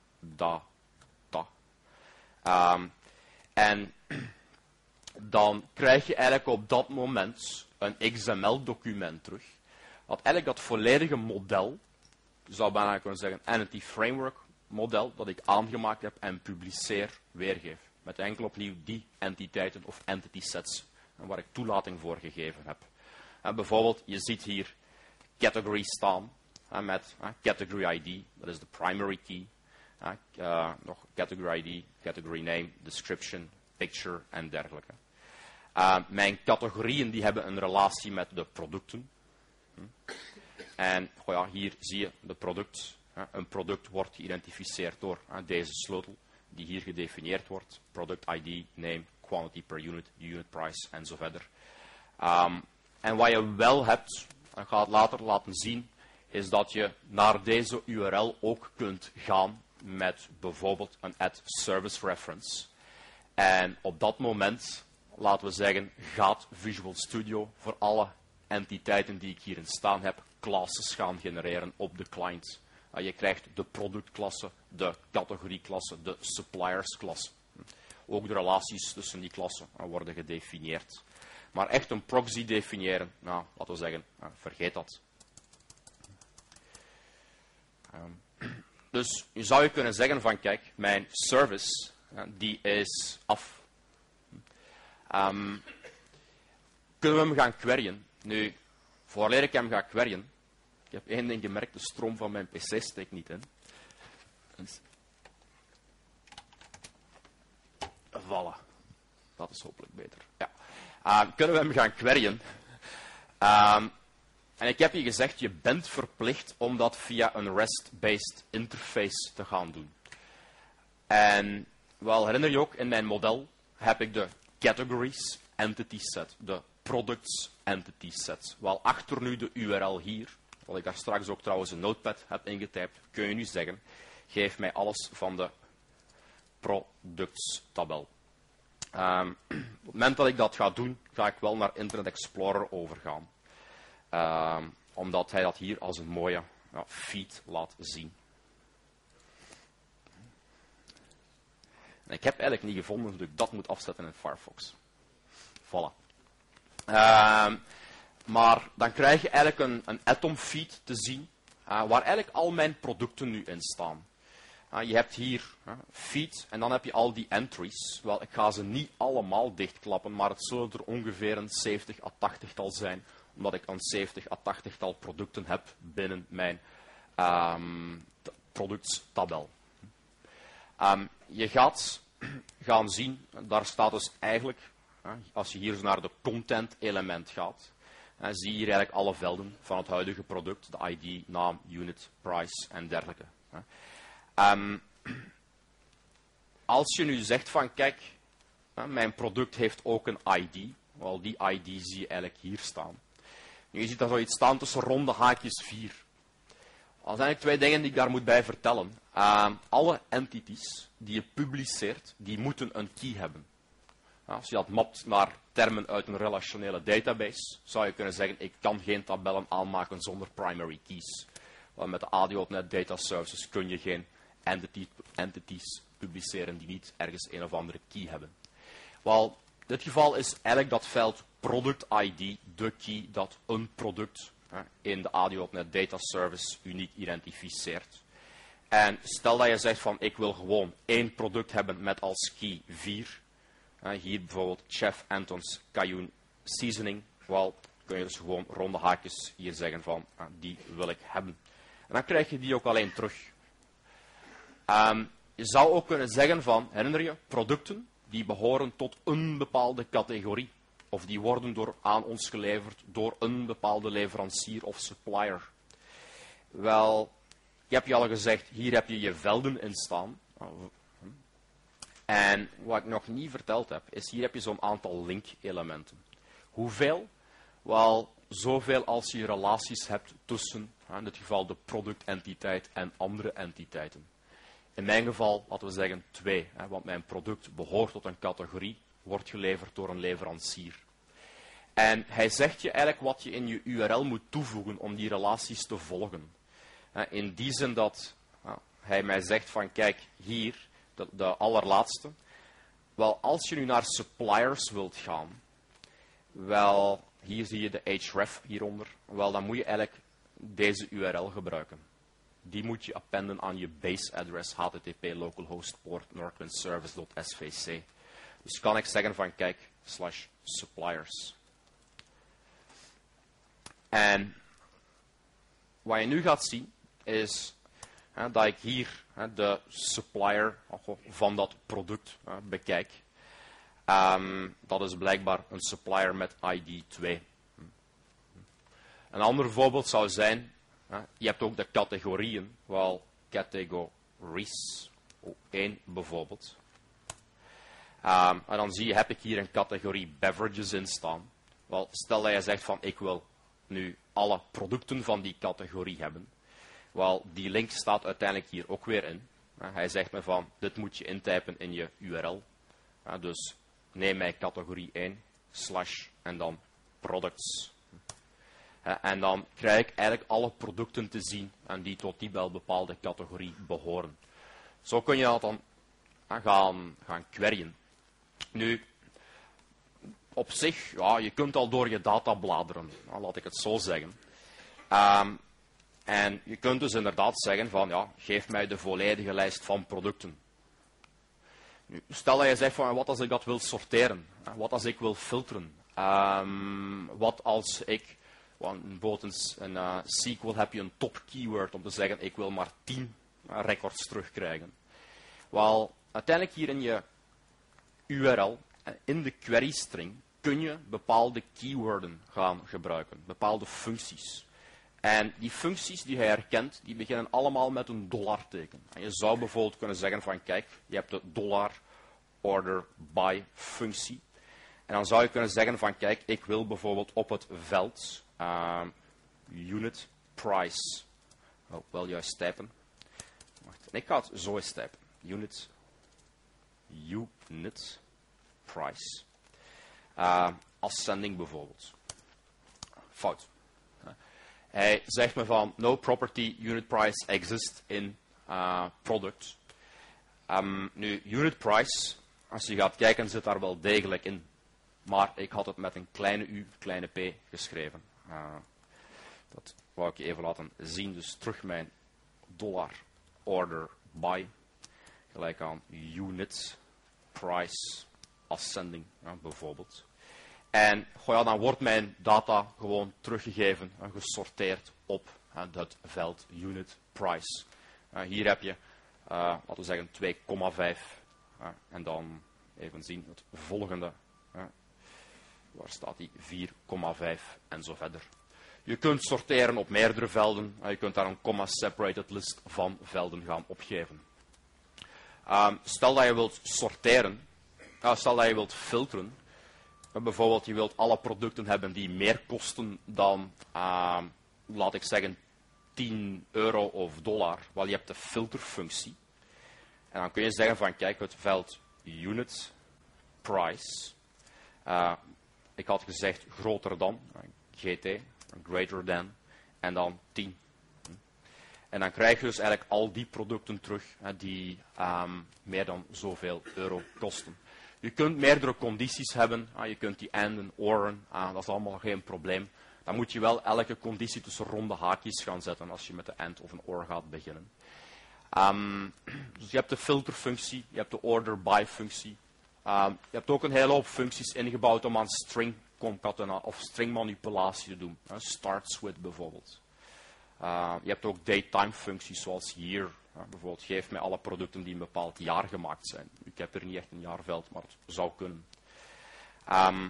Um, en dan krijg je eigenlijk op dat moment een X M L-document terug, dat eigenlijk dat volledige model, je zou bijna kunnen zeggen, Entity Framework model dat ik aangemaakt heb en publiceer, weergeef. Met enkel opnieuw die entiteiten of entity sets waar ik toelating voor gegeven heb. En bijvoorbeeld, je ziet hier category staan met uh, category I D, dat is de primary key. Uh, uh, nog category I D, category name, description, picture en dergelijke. Uh, mijn categorieën die hebben een relatie met de producten. Hm. En oh ja, hier zie je de product. Uh, een product wordt geïdentificeerd door uh, deze sleutel, die hier gedefinieerd wordt. Product I D, name, quantity per unit, unit price en zo verder. Um, en wat je wel hebt, ik ga het later laten zien, is dat je naar deze U R L ook kunt gaan met bijvoorbeeld een add service reference. En op dat moment, laten we zeggen, gaat Visual Studio voor alle entiteiten die ik hierin staan heb, classes gaan genereren op de client. Uh, je krijgt de productklasse, de categorieklasse, de suppliersklasse. Ook de relaties tussen die klassen uh, worden gedefinieerd. Maar echt een proxy definiëren, nou, laten we zeggen, uh, vergeet dat. Um, dus je zou je kunnen zeggen van, kijk, mijn service, uh, die is af. Um, kunnen we hem gaan queryen? Nu, voordat ik hem ga queryen, ik heb één ding gemerkt, de stroom van mijn pc steekt niet in. Dus, voilà. Dat is hopelijk beter. Ja. Uh, kunnen we hem gaan queryen? Um, en ik heb je gezegd, je bent verplicht om dat via een REST-based interface te gaan doen. En wel, herinner je ook, in mijn model heb ik de categories entity set, de products entity set. Wel, achter nu de U R L hier, wat ik daar straks ook trouwens een notepad heb ingetypt, kun je nu zeggen, geef mij alles van de productstabel. Um, op het moment dat ik dat ga doen, ga ik wel naar Internet Explorer overgaan. Um, omdat hij dat hier als een mooie ja, feed laat zien. En ik heb eigenlijk niet gevonden hoe ik dat moet afzetten in Firefox. Voilà. Um, maar dan krijg je eigenlijk een, een Atom feed te zien, uh, waar eigenlijk al mijn producten nu in staan. Uh, je hebt hier uh, feed en dan heb je al die entries. Wel, ik ga ze niet allemaal dichtklappen, maar het zullen er ongeveer een zeventig à tachtig-tal zijn, omdat ik een zeventig à tachtig-tal producten heb binnen mijn um, productstabel. Um, je gaat gaan zien, daar staat dus eigenlijk, als je hier naar de content element gaat, zie je hier eigenlijk alle velden van het huidige product, de I D, naam, unit, price en dergelijke. Um, als je nu zegt van kijk, mijn product heeft ook een I D, wel die I D zie je eigenlijk hier staan. Nu, je ziet daar zoiets staan tussen ronde haakjes vier. Dat zijn eigenlijk twee dingen die ik daar moet bij vertellen. Uh, alle entities die je publiceert, die moeten een key hebben. Als je dat mapt naar termen uit een relationele database, zou je kunnen zeggen, ik kan geen tabellen aanmaken zonder primary keys. Want met de A D O net Data Services kun je geen entity, entities publiceren die niet ergens een of andere key hebben. Wel, in dit geval is eigenlijk dat veld product I D de key dat een product in de A D O net Data Service uniek identificeert. En stel dat je zegt van ik wil gewoon één product hebben met als key vier. Hier bijvoorbeeld Chef Anton's Cajun Seasoning. Wel, kun je dus gewoon ronde haakjes hier zeggen van die wil ik hebben. En dan krijg je die ook alleen terug. Um, je zou ook kunnen zeggen van, herinner je, producten die behoren tot een bepaalde categorie. Of die worden door, aan ons geleverd door een bepaalde leverancier of supplier. Wel, ik heb je al gezegd, hier heb je je velden in staan. En wat ik nog niet verteld heb, is hier heb je zo'n aantal link-elementen. Hoeveel? Wel, zoveel als je relaties hebt tussen, in dit geval de productentiteit en andere entiteiten. In mijn geval, laten we zeggen twee, want mijn product behoort tot een categorie, wordt geleverd door een leverancier. En hij zegt je eigenlijk wat je in je U R L moet toevoegen om die relaties te volgen. In die zin dat hij mij zegt van kijk, hier, de, de allerlaatste. Wel, als je nu naar suppliers wilt gaan, wel, hier zie je de href hieronder, wel, dan moet je eigenlijk deze U R L gebruiken. Die moet je appenden aan je base address h t t p localhost port northwind service dot s v c. Dus kan ik zeggen van kijk, slash suppliers. En wat je nu gaat zien is hè, dat ik hier hè, de supplier van dat product hè, bekijk. Um, dat is blijkbaar een supplier met I D twee. Een ander voorbeeld zou zijn, hè, je hebt ook de categorieën, wel categories, één bijvoorbeeld. Um, en dan zie je, heb ik hier een categorie beverages in staan. Wel, stel dat je zegt van ik wil nu alle producten van die categorie hebben. Wel, die link staat uiteindelijk hier ook weer in. Hij zegt me van, dit moet je intypen in je U R L. Dus neem mij categorie één, slash, en dan products. En dan krijg ik eigenlijk alle producten te zien en die tot die wel bepaalde categorie behoren. Zo kun je dat dan gaan, gaan queryen. Nu, op zich, ja, je kunt al door je data bladeren, laat ik het zo zeggen. Um, en je kunt dus inderdaad zeggen van, ja, geef mij de volledige lijst van producten. Nu, stel dat je zegt van, wat als ik dat wil sorteren? Wat als ik wil filteren? Um, wat als ik, bijvoorbeeld in uh, S Q L heb je een top keyword om te zeggen, ik wil maar tien uh, records terugkrijgen. Wel, uiteindelijk hier in je U R L, in de query string, kun je bepaalde keywords gaan gebruiken, bepaalde functies. En die functies die hij herkent, die beginnen allemaal met een dollarteken. En je zou bijvoorbeeld kunnen zeggen van, kijk, je hebt de dollar order by functie. En dan zou je kunnen zeggen van, kijk, ik wil bijvoorbeeld op het veld uh, unit price, oh, wel juist typen, wacht, ik ga het zo eens typen. Unit, unit price. Uh, ascending bijvoorbeeld. Fout. Hij zegt me van, no property unit price exists in uh, product. Um, nu, unit price, als je gaat kijken, zit daar wel degelijk in. Maar ik had het met een kleine u, kleine p geschreven. Uh, dat wou ik je even laten zien. Dus terug mijn dollar order by. Gelijk aan unit price ascending, ja, bijvoorbeeld. En goh, ja, dan wordt mijn data gewoon teruggegeven en gesorteerd op uh, het veld unit price. Uh, hier heb je, uh, laten we zeggen, twee komma vijf. Uh, en dan even zien het volgende. Uh, waar staat die? vier komma vijf en zo verder. Je kunt sorteren op meerdere velden. Uh, je kunt daar een comma separated list van velden gaan opgeven. Uh, stel dat je wilt sorteren. Uh, stel dat je wilt filteren. Bijvoorbeeld, je wilt alle producten hebben die meer kosten dan, uh, laat ik zeggen, tien euro of dollar. Wel, je hebt de filterfunctie. En dan kun je zeggen van, kijk, het veld unit price. Uh, ik had gezegd groter dan, G T, greater than, en dan tien. En dan krijg je dus eigenlijk al die producten terug hè, die um, meer dan zoveel euro kosten. Je kunt meerdere condities hebben. Ah, je kunt die and en oren. Ah, dat is allemaal geen probleem. Dan moet je wel elke conditie tussen ronde haakjes gaan zetten als je met de and of een or gaat beginnen. Um, dus je hebt de filterfunctie, je hebt de order by functie. Um, je hebt ook een hele hoop functies ingebouwd om aan string concatenatie of string manipulatie te doen. Uh, starts with bijvoorbeeld. Uh, je hebt ook datetime functies zoals hier. Uh, bijvoorbeeld geef mij alle producten die een bepaald jaar gemaakt zijn. Ik heb er niet echt een jaarveld, maar het zou kunnen. Um,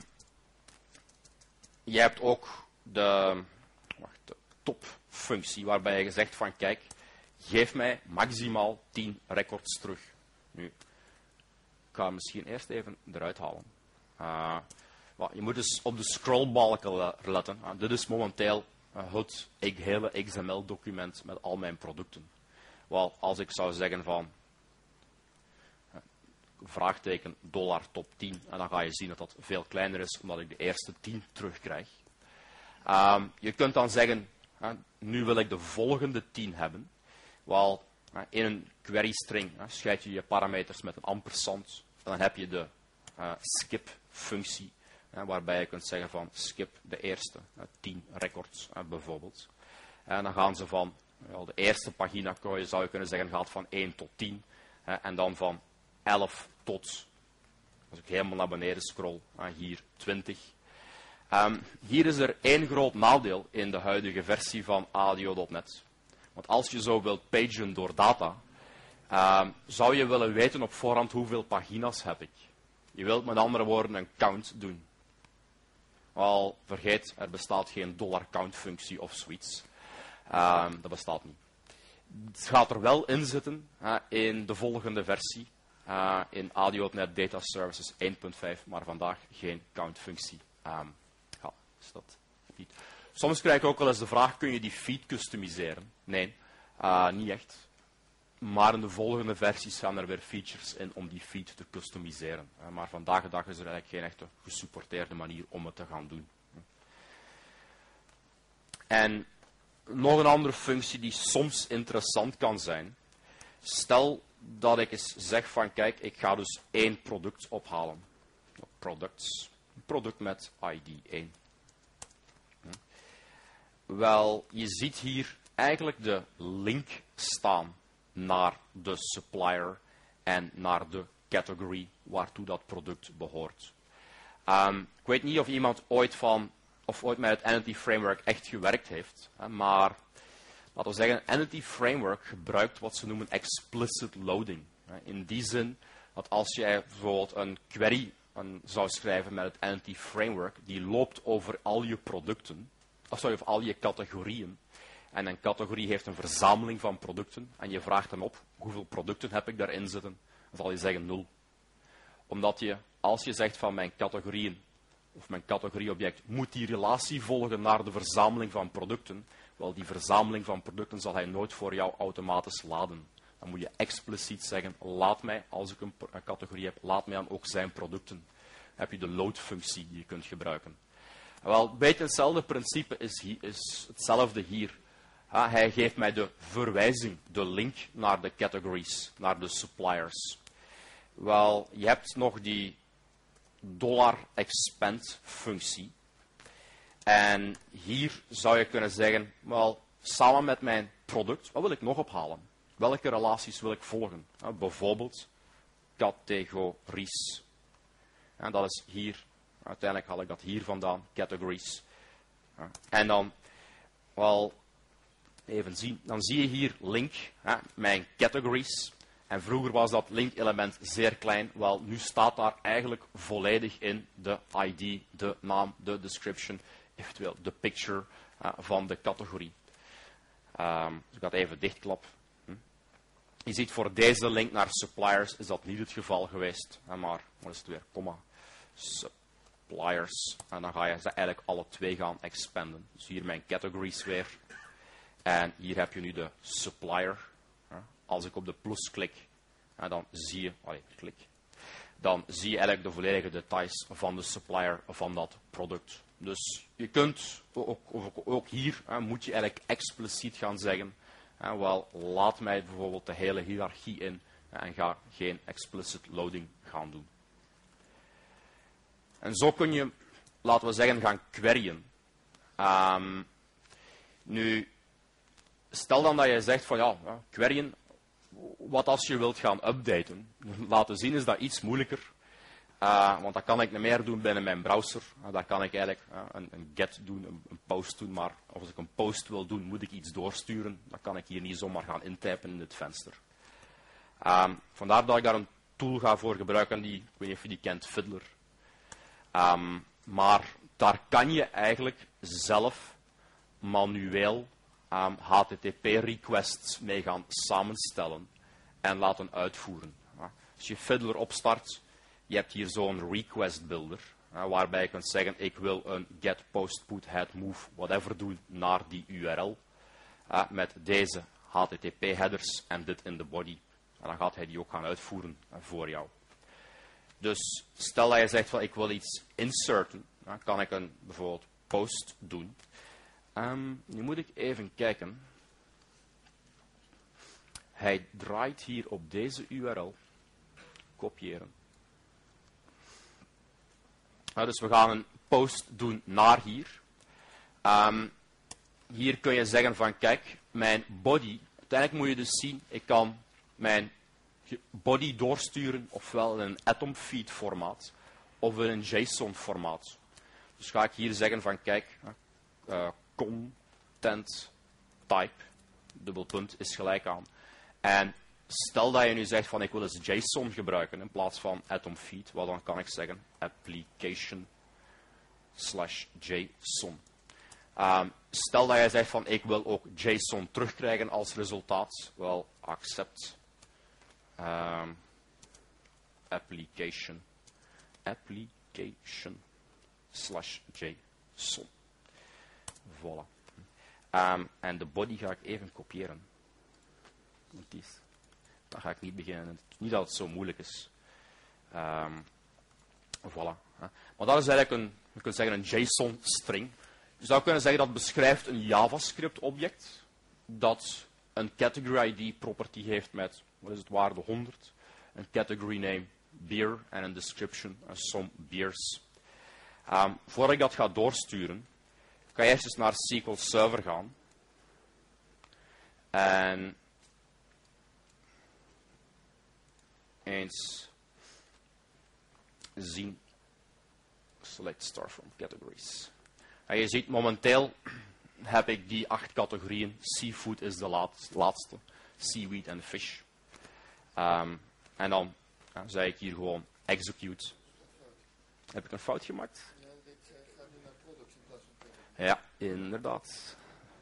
je hebt ook de, wacht, de top-functie, waarbij je zegt van kijk, geef mij maximaal tien records terug. Nu, ik ga hem misschien eerst even eruit halen. Uh, well, je moet dus op de scrollbalken letten. Uh, dit is momenteel uh, het hele X M L-document met al mijn producten. Wel, als ik zou zeggen van uh, vraagteken dollar top tien, en dan ga je zien dat dat veel kleiner is, omdat ik de eerste tien terugkrijg. Um, je kunt dan zeggen, uh, nu wil ik de volgende tien hebben. Wel, uh, in een query string uh, scheid je je parameters met een ampersand. En dan heb je de uh, skip-functie, uh, waarbij je kunt zeggen van skip de eerste uh, tien records uh, bijvoorbeeld. En dan gaan ze van, well, de eerste pagina zou je kunnen zeggen gaat van één tot tien. Uh, en dan van elf tot, als ik helemaal naar beneden scroll, uh, hier twintig. Um, hier is er één groot nadeel in de huidige versie van audio punt net. Want als je zo wilt pagen door data, um, zou je willen weten op voorhand hoeveel pagina's heb ik. Je wilt met andere woorden een count doen. Al vergeet, er bestaat geen dollar count functie of zoiets. Um, dat bestaat niet. Het gaat er wel in zitten uh, in de volgende versie. Uh, in audio punt net Data Services één punt vijf, maar vandaag geen count functie. Um, ja, is dat niet. Soms krijg ik ook wel eens de vraag, kun je die feed customiseren? Nee, uh, niet echt. Maar in de volgende versies gaan er weer features in om die feed te customiseren. Uh, maar vandaag de dag is er eigenlijk geen echte gesupporteerde manier om het te gaan doen. En nog een andere functie die soms interessant kan zijn. Stel dat ik eens zeg van kijk, ik ga dus één product ophalen. Products. Een product met I D één. Wel, je ziet hier eigenlijk de link staan naar de supplier en naar de category waartoe dat product behoort. Um, ik weet niet of iemand ooit, van, of ooit met het Entity Framework echt gewerkt heeft, hè, maar laten we zeggen, Entity Framework gebruikt wat ze noemen explicit loading. Hè, in die zin dat als jij bijvoorbeeld een query een, zou schrijven met het Entity Framework, die loopt over al je producten, of sorry, over al je categorieën. En een categorie heeft een verzameling van producten. En je vraagt hem op, hoeveel producten heb ik daarin zitten? Dan zal je zeggen nul. Omdat je, als je zegt van mijn categorieën, of mijn categorieobject, moet die relatie volgen naar de verzameling van producten. Wel, die verzameling van producten zal hij nooit voor jou automatisch laden. dan moet je expliciet zeggen, laat mij, als ik een, een categorie heb, laat mij dan ook zijn producten. Dan heb je de load-functie die je kunt gebruiken. Wel, een beetje hetzelfde principe is, hier, is hetzelfde hier. Ja, hij geeft mij de verwijzing, de link naar de categories, naar de suppliers. Wel, je hebt nog die dollar expand functie. En hier zou je kunnen zeggen, wel, samen met mijn product, wat wil ik nog ophalen? Welke relaties wil ik volgen? Ja, bijvoorbeeld categories. En dat is hier, uiteindelijk haal ik dat hier vandaan, categories. Ja, en dan, wel, even zien, dan zie je hier link, hè, mijn categories. En vroeger was dat link-element zeer klein. Wel, nu staat daar eigenlijk volledig in de I D, de naam, de description, eventueel de picture uh, van de categorie. Um, dus ik ga het even dichtklap. Hm. Je ziet voor deze link naar suppliers is dat niet het geval geweest. Hè, maar, wat is het weer? Komma. Suppliers. En dan ga je ze eigenlijk alle twee gaan expanden. Dus hier mijn categories weer. En hier heb je nu de supplier. Als ik op de plus klik, dan zie je, allee, klik, dan zie je eigenlijk de volledige details van de supplier van dat product. Dus je kunt, ook, ook, ook hier moet je eigenlijk expliciet gaan zeggen, wel, laat mij bijvoorbeeld de hele hiërarchie in en ga geen explicit loading gaan doen. En zo kun je, laten we zeggen, gaan queryen. Um, nu, stel dan dat je zegt van ja, queryen, wat als je wilt gaan updaten? Laten zien is dat iets moeilijker. Uh, want dat kan ik niet meer doen binnen mijn browser. Uh, daar kan ik eigenlijk uh, een, een get doen, een, een post doen. Maar als ik een post wil doen, moet ik iets doorsturen. Dan kan ik hier niet zomaar gaan intypen in dit venster. Uh, vandaar dat ik daar een tool ga voor gebruiken. Die, ik weet niet of je die kent, Fiddler. Um, maar daar kan je eigenlijk zelf manueel Um, H T T P-requests mee gaan samenstellen en laten uitvoeren. Ja. Als je Fiddler opstart, je hebt hier zo'n request builder, ja, waarbij je kunt zeggen, ik wil een get, post, put, head, move, whatever doen naar die U R L, ja, met deze H T T P-headers en dit in de body. En dan gaat hij die ook gaan uitvoeren ja, voor jou. Dus stel dat je zegt, van, ik wil iets inserten, ja, kan ik een bijvoorbeeld post doen. Um, nu moet ik even kijken. Hij draait hier op deze U R L. Kopiëren. Nou, dus we gaan een post doen naar hier. Um, hier kun je zeggen van kijk, mijn body. Uiteindelijk moet je dus zien, ik kan mijn body doorsturen ofwel in een atom feed formaat of in een JSON formaat. Dus ga ik hier zeggen van kijk, uh, content type, dubbelpunt, is gelijk aan. En stel dat je nu zegt van ik wil eens JSON gebruiken in plaats van atom feed, wel dan kan ik zeggen application slash JSON. Um, stel dat je zegt van ik wil ook JSON terugkrijgen als resultaat, wel accept um, application application slash JSON. Voilà. Um, en de body ga ik even kopiëren. Dan ga ik niet beginnen. Niet dat het zo moeilijk is. Um, voilà. Maar dat is eigenlijk een, je kunt zeggen, een JSON-string. Je zou kunnen zeggen dat het beschrijft een JavaScript-object dat een category I D property heeft met, wat is het, waarde honderd, een category name beer en een description, een some beers. Um, voordat ik dat ga doorsturen, ga je eerst eens naar S Q L Server gaan. En eens zien. Select star from categories. En je ziet momenteel heb ik die acht categorieën. Seafood is de laatste. Seaweed en fish. Um, en dan ja, zei ik hier gewoon execute. Heb ik een fout gemaakt? Ja, ik ga nu naar products in plaats van. Ja, inderdaad.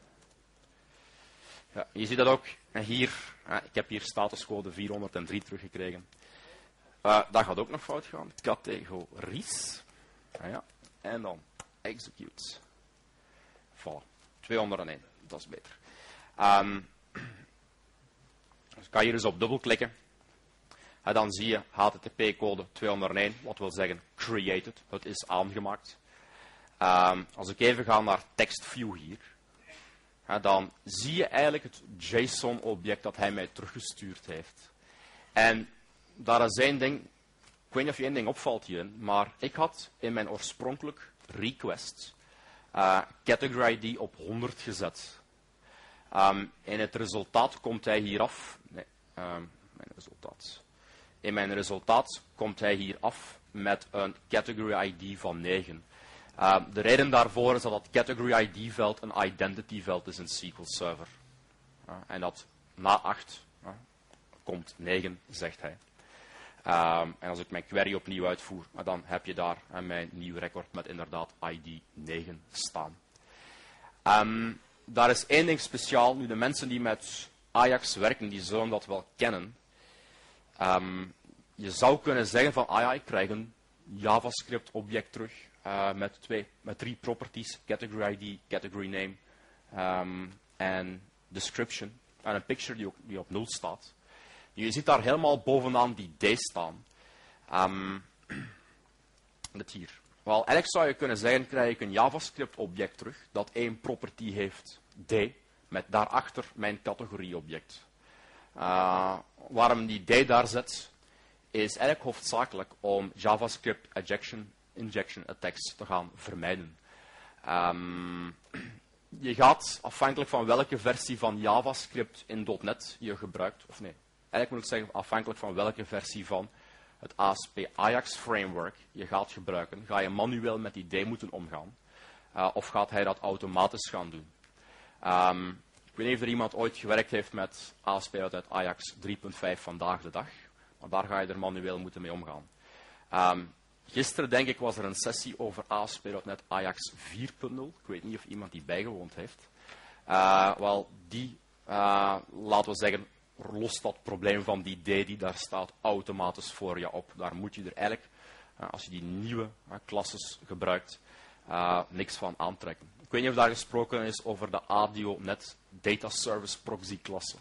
Ja, je ziet dat ook hier. Ja, ik heb hier statuscode vierhonderddrie teruggekregen. Uh, dat gaat ook nog fout gaan. Categories. Ja, ja. En dan execute. Voilà. tweehonderdéén. Dat is beter. Um, Dus ik ga hier eens op dubbelklikken. En dan zie je H T T P-code tweehonderdéén, wat wil zeggen created. Het is aangemaakt. Um, als ik even ga naar TextView hier, hè, dan zie je eigenlijk het JSON-object dat hij mij teruggestuurd heeft. En daar is één ding, ik weet niet of je één ding opvalt hierin, maar ik had in mijn oorspronkelijk request uh, category I D op honderd gezet. Um, in het resultaat komt hij hier af. Nee, um, mijn resultaat. In mijn resultaat komt hij hier af met een category I D van negen. Uh, de reden daarvoor is dat dat category I D-veld een identity-veld is in S Q L Server. Uh, en dat na acht uh, komt negen, zegt hij. Uh, en als ik mijn query opnieuw uitvoer, uh, dan heb je daar uh, mijn nieuw record met inderdaad I D negen staan. Um, daar is één ding speciaal. Nu, de mensen die met Ajax werken, die zullen dat wel kennen. Um, je zou kunnen zeggen van, ah ja, ik krijg een JavaScript-object terug. Uh, met, twee, met drie properties, category I D, category name um, en description. En een picture die, ook, die op nul staat. Je ziet daar helemaal bovenaan die D staan. Um, dit hier. Wel, eigenlijk zou je kunnen zeggen, krijg ik een JavaScript object terug, dat één property heeft, D, met daarachter mijn categorieobject. Uh, waarom die D daar zet, is eigenlijk hoofdzakelijk om JavaScript injection injection attacks te gaan vermijden. Um, je gaat, afhankelijk van welke versie van JavaScript in .NET je gebruikt, of nee, eigenlijk moet ik zeggen, afhankelijk van welke versie van het A S P Ajax framework je gaat gebruiken, ga je manueel met die D moeten omgaan, uh, of gaat hij dat automatisch gaan doen. Um, ik weet niet of er iemand ooit gewerkt heeft met A S P uit Ajax drie punt vijf vandaag de dag, maar daar ga je er manueel moeten mee omgaan. Um, Gisteren, denk ik, was er een sessie over A S P punt net Ajax vier punt nul. Ik weet niet of iemand die bijgewoond heeft. Uh, wel, die, uh, laten we zeggen, lost dat probleem van die D die daar staat automatisch voor je op. Daar moet je er eigenlijk, uh, als je die nieuwe uh, klasses gebruikt, uh, niks van aantrekken. Ik weet niet of daar gesproken is over de A D I O net Data Service Proxy klasse.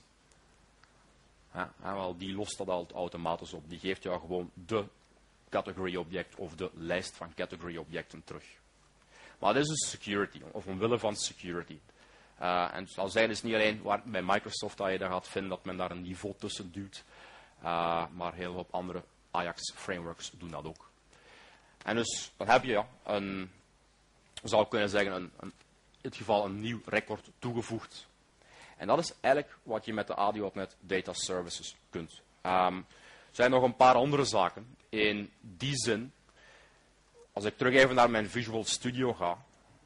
Ja, uh, wel, die lost dat al automatisch op. Die geeft jou gewoon de category object of de lijst van category objecten terug. Maar dit is dus security, of omwille van security. Uh, en het zal zijn, is niet alleen waar, bij Microsoft dat je dat gaat vinden dat men daar een niveau tussen duwt, uh, maar heel veel andere Ajax frameworks doen dat ook. En dus dan heb je ja, een, zou kunnen zeggen, een, een, in dit geval een nieuw record toegevoegd. En dat is eigenlijk wat je met de A D I O punt net Data Services kunt. Um, er zijn nog een paar andere zaken. In die zin, als ik terug even naar mijn Visual Studio ga,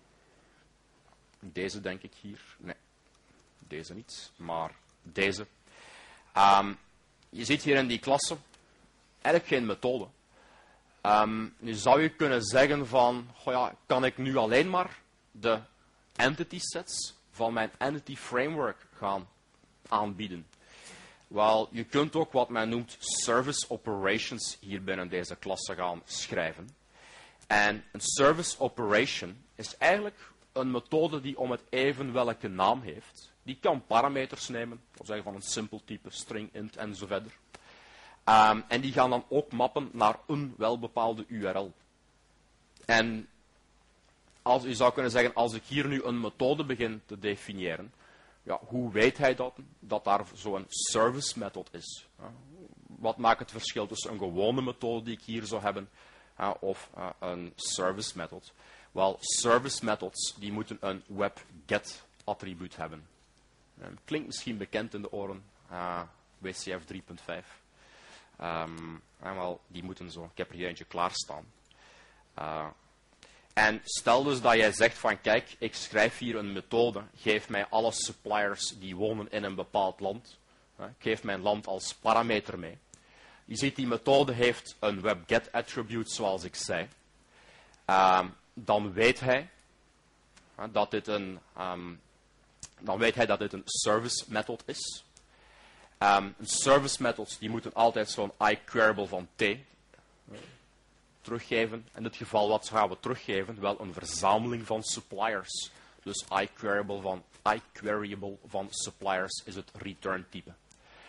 deze denk ik hier, nee, deze niet, maar deze. Um, je ziet hier in die klasse eigenlijk geen methode. Um, nu zou je kunnen zeggen van, goh ja, kan ik nu alleen maar de entity sets van mijn entity framework gaan aanbieden? Wel, je kunt ook wat men noemt service operations hier binnen deze klasse gaan schrijven. En een service operation is eigenlijk een methode die om het even welke naam heeft. Die kan parameters nemen, dat zeggen van een simpel type, string, int en zo verder. Um, en die gaan dan ook mappen naar een welbepaalde U R L. En als, je zou kunnen zeggen, als ik hier nu een methode begin te definiëren, ja, hoe weet hij dat, dat daar zo'n service method is? Ja, wat maakt het verschil tussen een gewone methode die ik hier zou hebben uh, of uh, een service method? Wel, service methods die moeten een webget attribuut hebben. Uh, klinkt misschien bekend in de oren, uh, W C F drie punt vijf. Um, en wel, die moeten zo, ik heb er hier eentje klaarstaan. Uh, En stel dus dat jij zegt van kijk, ik schrijf hier een methode, geef mij alle suppliers die wonen in een bepaald land. Ik geef mijn land als parameter mee. Je ziet die methode heeft een webget attribute zoals ik zei. Um, dan weet hij dat dit een, um, dan weet hij dat dit een service method is. Um, service methods die moeten altijd zo'n iQueryable van T teruggeven. In dit geval, wat gaan we teruggeven? Wel een verzameling van suppliers. Dus iQueryable van, iQueryable van suppliers is het return type.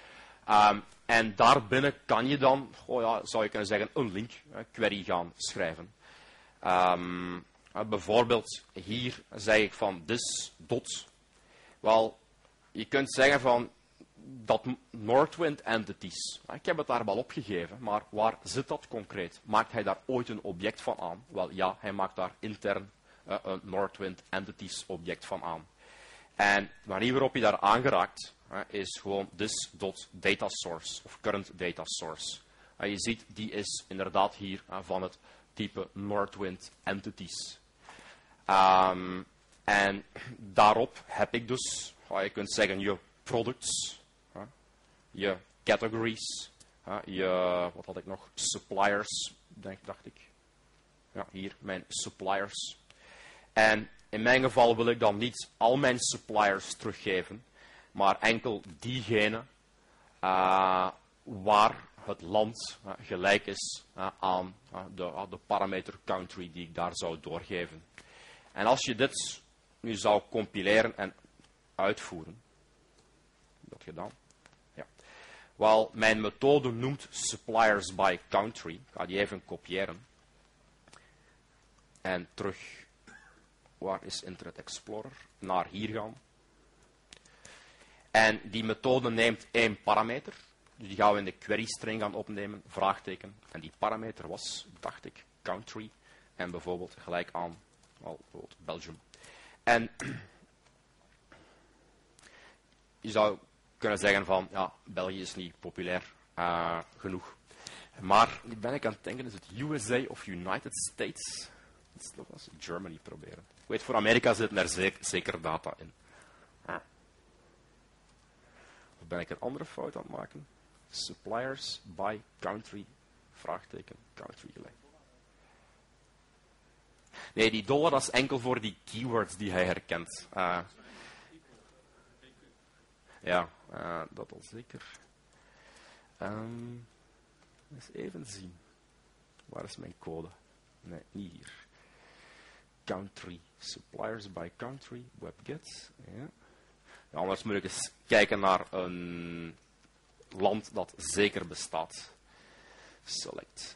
Um, en daarbinnen kan je dan, oh ja, zou je kunnen zeggen, een link, een query gaan schrijven. Um, uh, bijvoorbeeld hier zeg ik van this dot. Wel, je kunt zeggen van dat Northwind entities. Ik heb het daar wel opgegeven, maar waar zit dat concreet? Maakt hij daar ooit een object van aan? Wel ja, hij maakt daar intern uh, een Northwind entities object van aan. En de manier waarop je daar aangeraakt uh, is gewoon this.dataSource of current data source. Uh, je ziet, die is inderdaad hier uh, van het type Northwind entities. Um, en daarop heb ik dus, uh, je kunt zeggen, je products, uh, je categories, uh, je, wat had ik nog, suppliers, denk, dacht ik. Ja, hier, mijn suppliers. En in mijn geval wil ik dan niet al mijn suppliers teruggeven, maar enkel diegene uh, waar het land uh, gelijk is uh, aan uh, de, uh, de parameter country die ik daar zou doorgeven. En als je dit nu zou compileren en uitvoeren, dat gedaan? Ja. Wel, mijn methode noemt suppliers by country. Ik ga die even kopiëren. En terug. Waar is Internet Explorer? Naar hier gaan. En die methode neemt één parameter. Dus die gaan we in de query string gaan opnemen. Vraagteken. En die parameter was, dacht ik, country. En bijvoorbeeld gelijk aan well, bijvoorbeeld Belgium. En je zou kunnen zeggen van, ja, België is niet populair uh, genoeg. Maar nu ben ik aan het denken, is het U S A of United States? Dat is nog eens Germany proberen. Ik weet, voor Amerika zitten er zeker, zeker data in. Ah. Of ben ik een andere fout aan het maken? Suppliers by country, vraagteken, country gelijk. Nee, die dollar dat is enkel voor die keywords die hij herkent. Uh, ja, uh, dat al zeker. Um, eens even zien. Waar is mijn code? Nee, niet hier. Country, suppliers by country, webget. Ja. Ja, anders moet ik eens kijken naar een land dat zeker bestaat. Select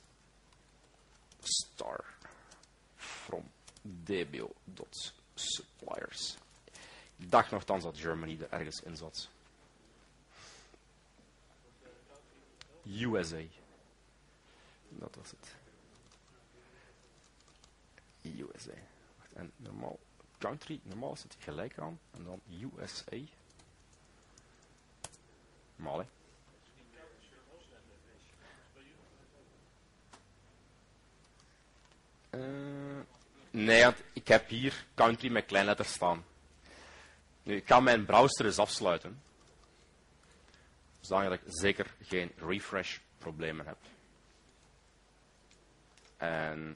star from dbo.suppliers. Ik dacht nogthans dat Germany er ergens in zat. U S A. Dat was het. U S A. En normaal, country, normaal zit hij gelijk aan. En dan U S A. Normaal, hè. Uh, nee, want ik heb hier country met kleinletters staan. Nu, ik ga mijn browser eens afsluiten. Zodat ik zeker geen refresh problemen heb. En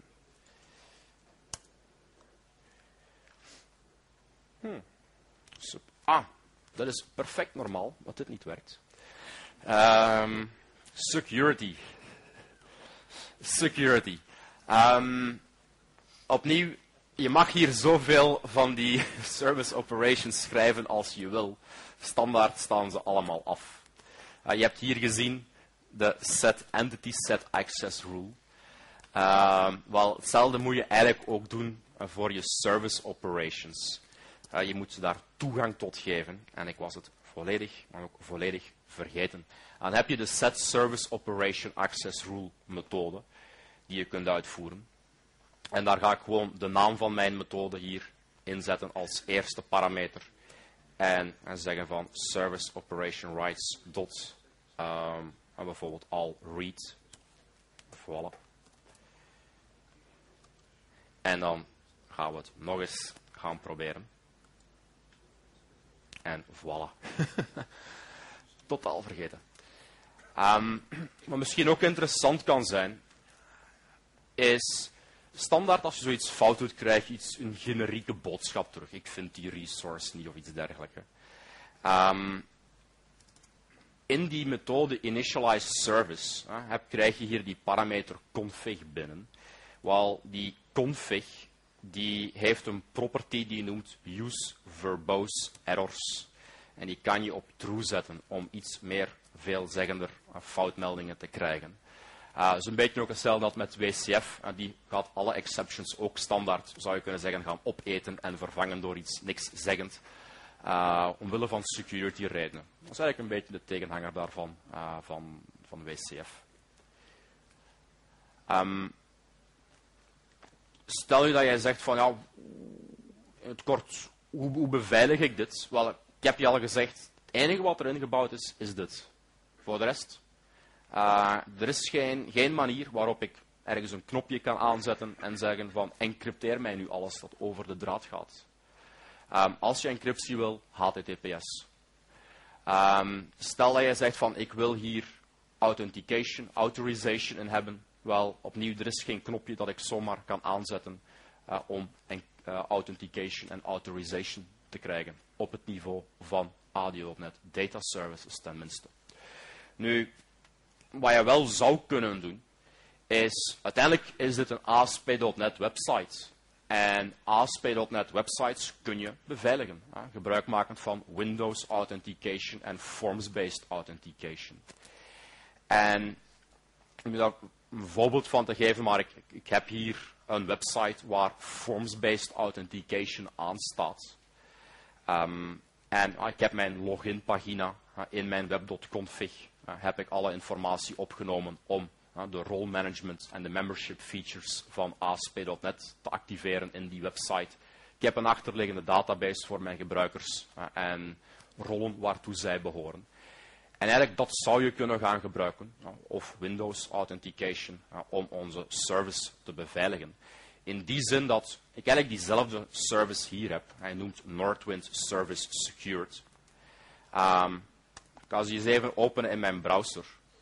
Hmm. Ah, dat is perfect normaal, dat dit niet werkt. Um, security. Security. Um, opnieuw, je mag hier zoveel van die service operations schrijven als je wil. Standaard staan ze allemaal af. Uh, je hebt hier gezien de set entity set access rule. Uh, wel, hetzelfde moet je eigenlijk ook doen uh, voor je service operations. Uh, je moet ze daar toegang tot geven. En ik was het volledig, maar ook volledig vergeten. En dan heb je de set service operation access rule methode die je kunt uitvoeren. En daar ga ik gewoon de naam van mijn methode hier inzetten als eerste parameter. En, en zeggen van service operation rights dot um, en bijvoorbeeld all read. Voilà. En dan gaan we het nog eens gaan proberen. En voilà. Totaal vergeten. Um, wat misschien ook interessant kan zijn, is standaard als je zoiets fout doet, krijg je iets, een generieke boodschap terug. Ik vind die resource niet of iets dergelijks. Um, in die methode initialize service uh, heb, krijg je hier die parameter config binnen. Wel, die config die heeft een property die noemt use verbose errors. En die kan je op true zetten om iets meer veelzeggender uh, foutmeldingen te krijgen. Uh, dat is een beetje ook hetzelfde als met W C F. Uh, die gaat alle exceptions ook standaard, zou je kunnen zeggen, gaan opeten en vervangen door iets niks zeggend. Uh, omwille van security redenen. Dat is eigenlijk een beetje de tegenhanger daarvan, uh, van, van W C F. Um, stel je dat jij zegt van, ja, in het kort, hoe, hoe beveilig ik dit? Wel, ik heb je al gezegd, het enige wat erin gebouwd is, is dit. Voor de rest, uh, er is geen, geen manier waarop ik ergens een knopje kan aanzetten en zeggen van, encrypteer mij nu alles dat over de draad gaat. Um, als je encryptie wil, H T T P S. Um, stel dat je zegt van, ik wil hier authentication, authorization in hebben. Wel, opnieuw, er is geen knopje dat ik zomaar kan aanzetten uh, om en, uh, authentication en authorization te krijgen. Op het niveau van A D O punt net, data services tenminste. Nu, wat je wel zou kunnen doen, is, uiteindelijk is dit een A S P punt net website. En A S P punt net websites kun je beveiligen. Hè, gebruikmakend van Windows Authentication en Forms-based Authentication. En om je daar een voorbeeld van te geven, maar ik, ik heb hier een website waar Forms-based Authentication aan staat. Um, en uh, ik heb mijn loginpagina uh, in mijn web punt config. Uh, heb ik alle informatie opgenomen om uh, de role management en de membership features van A S P punt net te activeren in die website. Ik heb een achterliggende database voor mijn gebruikers uh, en rollen waartoe zij behoren. En eigenlijk dat zou je kunnen gaan gebruiken, uh, of Windows Authentication, uh, om onze service te beveiligen. In die zin dat ik eigenlijk diezelfde service hier heb. Hij noemt Northwind Service Secured. Um, ik ga ze eens even openen in mijn browser.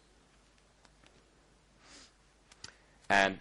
En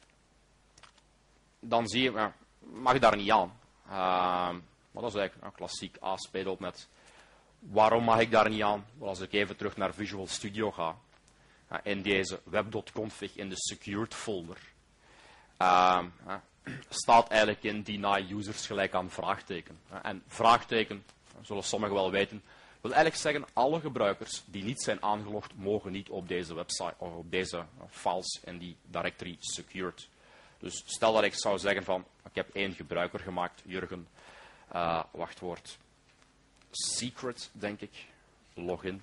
dan zie je, uh, mag je daar niet aan. Uh, maar dat is eigenlijk een klassiek A S P punt net. Waarom mag ik daar niet aan? Wel, als ik even terug naar Visual Studio ga, uh, in deze web punt config in de secured folder, uh, uh, staat eigenlijk in deny users gelijk aan vraagteken. Uh, en vraagteken, uh, zullen sommigen wel weten, wil eigenlijk zeggen, alle gebruikers die niet zijn aangelogd, mogen niet op deze website of op deze uh, files in die directory secured. Dus stel dat ik zou zeggen van, ik heb één gebruiker gemaakt, Jurgen, uh, wachtwoord, secret, denk ik, login.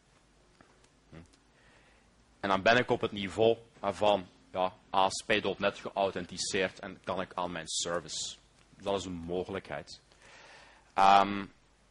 Hm. En dan ben ik op het niveau uh, van ja, A S P punt net geauthenticeerd en kan ik aan mijn service. Dat is een mogelijkheid. Um,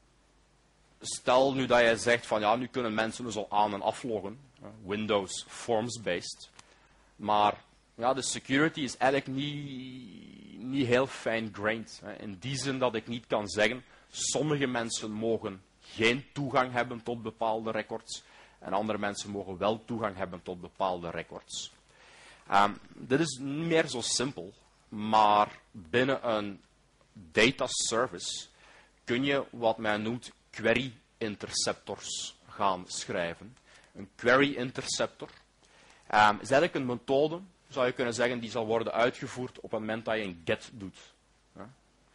Stel nu dat jij zegt van ja, nu kunnen mensen dus al aan- en afloggen. Uh, Windows Forms-based. Maar ja, de security is eigenlijk niet, niet heel fine-grained. Hè. In die zin dat ik niet kan zeggen, sommige mensen mogen geen toegang hebben tot bepaalde records. En andere mensen mogen wel toegang hebben tot bepaalde records. Um, dit is niet meer zo simpel. Maar binnen een data service kun je wat men noemt query interceptors gaan schrijven. Een query interceptor um, is eigenlijk een methode, zou je kunnen zeggen, die zal worden uitgevoerd op het moment dat je een get doet. Ja?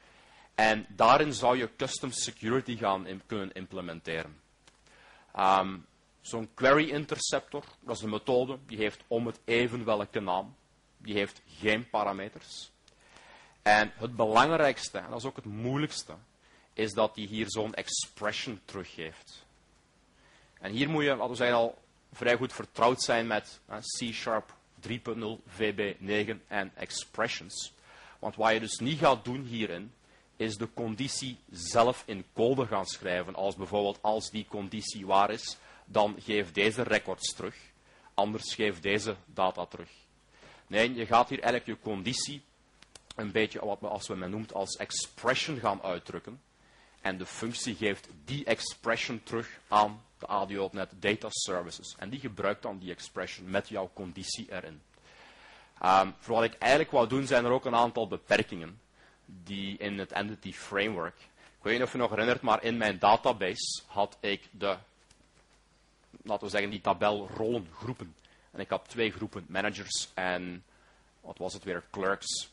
En daarin zou je custom security gaan in, kunnen implementeren. Um, Zo'n query interceptor, dat is een methode, die heeft om het even welke naam. Die heeft geen parameters. En het belangrijkste, en dat is ook het moeilijkste, is dat hij hier zo'n expression teruggeeft. En hier moet je, laten we zeggen, al vrij goed vertrouwd zijn met uh, C Sharp drie punt nul, V B negen en expressions. Want wat je dus niet gaat doen hierin, is de conditie zelf in code gaan schrijven. Als bijvoorbeeld, als die conditie waar is, dan geef deze records terug. Anders geef deze data terug. Nee, je gaat hier eigenlijk je conditie een beetje, wat we, als we men noemt, als expression gaan uitdrukken. En de functie geeft die expression terug aan de A D O punt net data services. En die gebruikt dan die expression met jouw conditie erin. Um, voor wat ik eigenlijk wou doen, zijn er ook een aantal beperkingen die in het entity framework. Ik weet niet of je nog herinnert, maar in mijn database had ik de, laten we zeggen, die tabel rollen, groepen. En ik had twee groepen, managers en, wat was het weer, clerks.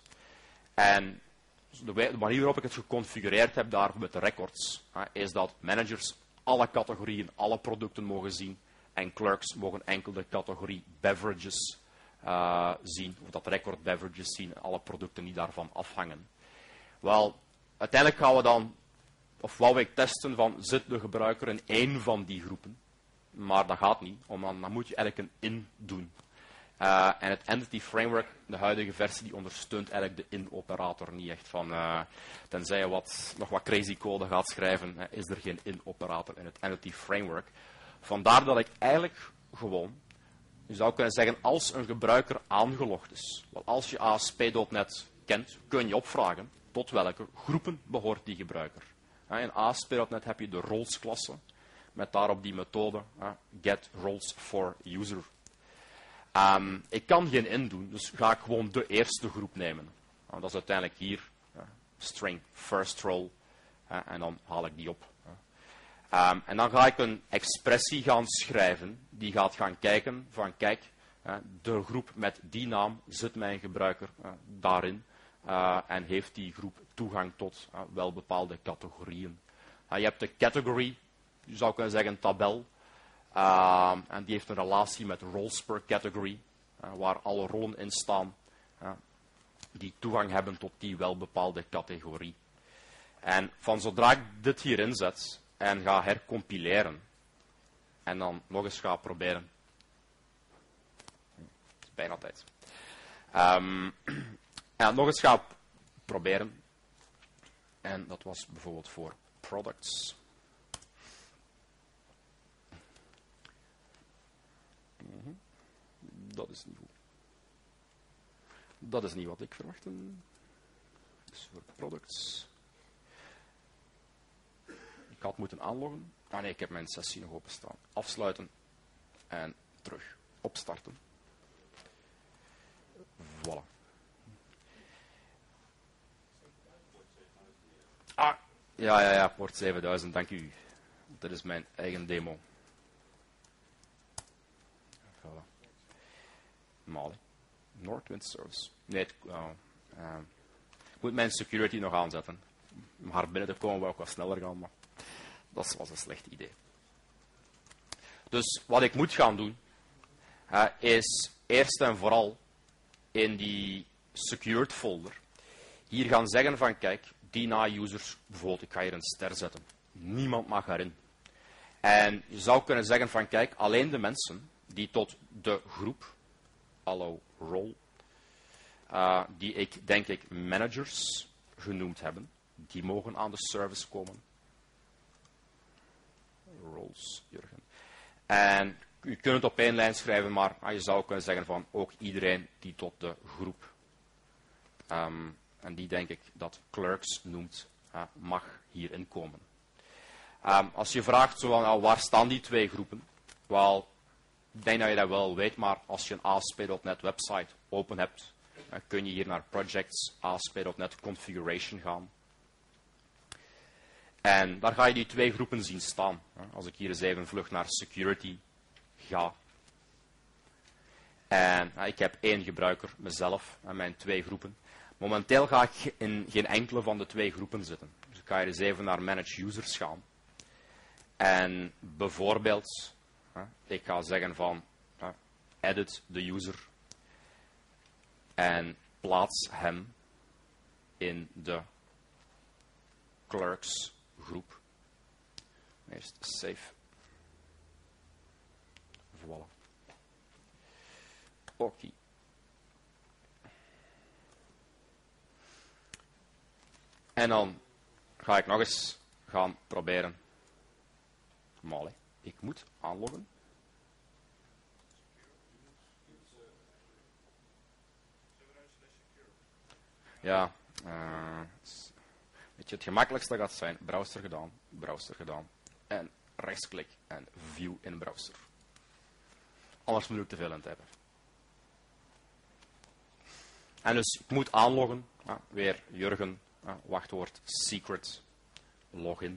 En de manier waarop ik het geconfigureerd heb daar met de records, is dat managers alle categorieën, alle producten mogen zien. En clerks mogen enkel de categorie beverages uh, zien, of dat record beverages zien, alle producten die daarvan afhangen. Wel, uiteindelijk gaan we dan, of wou ik testen van, zit de gebruiker in één van die groepen? Maar dat gaat niet, omdat dan moet je eigenlijk een in doen. Uh, en het Entity Framework, de huidige versie, die ondersteunt eigenlijk de in-operator niet echt. Van, uh, tenzij je wat, nog wat crazy code gaat schrijven, uh, is er geen in-operator in het Entity Framework. Vandaar dat ik eigenlijk gewoon, je zou kunnen zeggen, als een gebruiker aangelogd is, wel, als je A S P punt net kent, kun je opvragen tot welke groepen behoort die gebruiker. Uh, in A S P punt net heb je de roles-klasse, met daarop die methode uh, get roles for user. Um, ik kan geen in doen, dus ga ik gewoon de eerste groep nemen. Uh, dat is uiteindelijk hier, uh, string first role, uh, en dan haal ik die op. Uh. Um, en dan ga ik een expressie gaan schrijven, die gaat gaan kijken van, kijk, uh, de groep met die naam zit mijn gebruiker uh, daarin, uh, en heeft die groep toegang tot uh, wel bepaalde categorieën. Uh, je hebt de category, je zou kunnen zeggen een tabel, uh, en die heeft een relatie met roles per category, uh, waar alle rollen in staan uh, die toegang hebben tot die wel bepaalde categorie. En van zodra ik dit hierin zet en ga hercompileren en dan nog eens ga proberen, het is bijna tijd, um, en nog eens ga proberen, en dat was bijvoorbeeld voor products. Mm-hmm. Dat is niet goed. Dat is niet wat ik verwachtte. Dus voor products. Ik had moeten aanloggen. Ah nee, ik heb mijn sessie nog openstaan. Afsluiten en terug opstarten. Voilà. Ah, ja, ja, ja, port zevenduizend, dank u. Dit is mijn eigen demo. Voilà. Mali. Northwind Service. Nee, het, uh, uh, ik moet mijn security nog aanzetten. Om haar binnen te komen wou ik wat sneller gaan, maar dat was een slecht idee. Dus wat ik moet gaan doen, uh, is eerst en vooral in die secured folder hier gaan zeggen van, kijk, D N I-users, bijvoorbeeld, ik ga hier een ster zetten. Niemand mag erin. En je zou kunnen zeggen van, kijk, alleen de mensen die tot de groep, allo role, uh, die ik, denk ik, managers genoemd hebben, die mogen aan de service komen. Roles, Jurgen. En je kunt het op één lijn schrijven, maar uh, je zou kunnen zeggen van, ook iedereen die tot de groep, um, en die denk ik dat clerks noemt, uh, mag hierin komen. Um, als je vraagt, zo van, nou, waar staan die twee groepen? Wel, ik denk dat je dat wel weet, maar als je een A S P punt net website open hebt, dan kun je hier naar Projects, A S P punt net Configuration gaan. En daar ga je die twee groepen zien staan. Als ik hier eens even vlug naar Security ga. En uh, ik heb één gebruiker, mezelf, en mijn twee groepen. Momenteel ga ik in geen enkele van de twee groepen zitten. Dus ik ga hier eens even naar Manage Users gaan. En bijvoorbeeld, uh, ik ga zeggen van uh, edit the user en plaats hem in de clerks groep. Eerst save. Voilà. Oké. Okay. En dan ga ik nog eens gaan proberen. Mali. Ik moet aanloggen. Ja. Uh, weet je, het gemakkelijkste gaat zijn. Browser gedaan. Browser gedaan. En rechtsklik en view in browser. Anders moet ik te veel in typen. En dus ik moet aanloggen. Ja, weer Jurgen. Ja, wachtwoord secret. Login.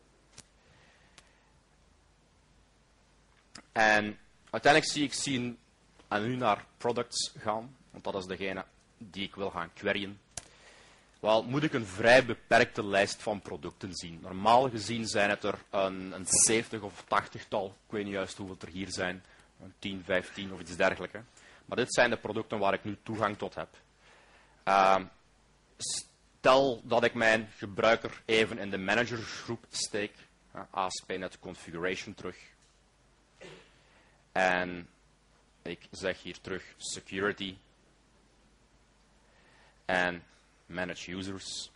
En uiteindelijk zie ik zien en nu naar products gaan. Want dat is degene die ik wil gaan queryen. Wel, moet ik een vrij beperkte lijst van producten zien. Normaal gezien zijn het er een, een zeventig of tachtigtal, ik weet niet juist hoeveel er hier zijn, tien, vijftien of iets dergelijks. Maar dit zijn de producten waar ik nu toegang tot heb. Uh, stel dat ik mijn gebruiker even in de managersgroep steek, uh, A S P dot net configuration terug. En ik zeg hier terug security en manage users.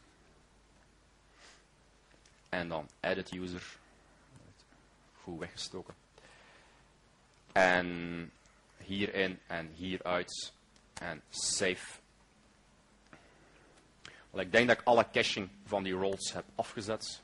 En dan edit user. Goed weggestoken. En hierin en hieruit. En save. Wel, ik denk dat ik alle caching van die roles heb afgezet.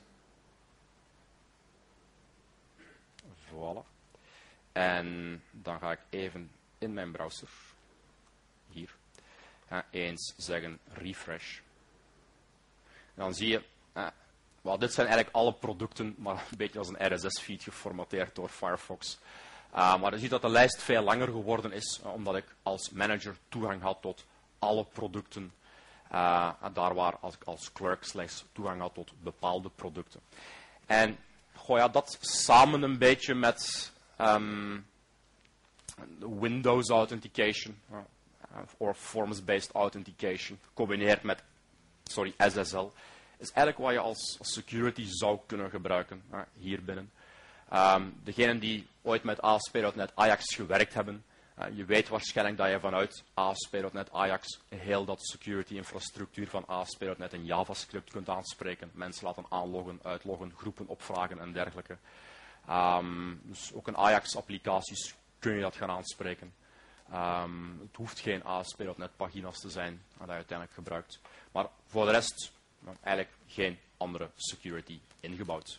Voilà. En dan ga ik even in mijn browser. Hier. Ja, eens zeggen refresh. En dan zie je, eh, well, dit zijn eigenlijk alle producten, maar een beetje als een R S S-feed geformateerd door Firefox. Uh, maar je ziet dat de lijst veel langer geworden is, uh, omdat ik als manager toegang had tot alle producten. Uh, daar waar als ik als clerk slechts toegang had tot bepaalde producten. En goh, ja, dat samen een beetje met um, Windows Authentication. Uh, of Forms-based Authentication, gecombineerd met sorry, S S L, is eigenlijk wat je als, als security zou kunnen gebruiken, uh, hier binnen. Um, degenen die ooit met A S P dot net Ajax gewerkt hebben, uh, je weet waarschijnlijk dat je vanuit A S P dot net Ajax heel dat security-infrastructuur van A S P dot net in JavaScript kunt aanspreken. Mensen laten aanloggen, uitloggen, groepen opvragen en dergelijke. Um, dus ook in Ajax-applicaties kun je dat gaan aanspreken. Um, het hoeft geen A S P dot net pagina's te zijn dat je uiteindelijk gebruikt. Maar voor de rest nou, eigenlijk geen andere security ingebouwd.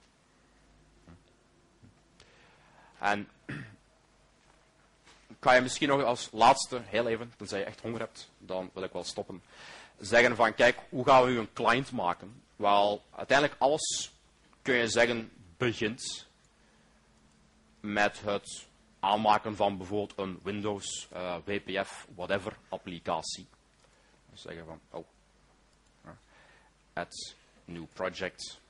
En kan je misschien nog als laatste, heel even, tenzij je echt honger hebt, dan wil ik wel stoppen, zeggen van kijk, hoe gaan we nu een client maken? Wel, uiteindelijk alles, kun je zeggen, begint met het aanmaken van bijvoorbeeld een Windows, uh, W P F, whatever, applicatie. Dus zeggen van, oh, uh, add new project,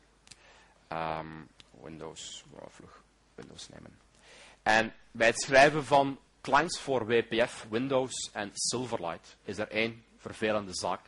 um, Windows, vlug Windows nemen. En bij het schrijven van clients voor W P F, Windows en Silverlight is er één vervelende zaak.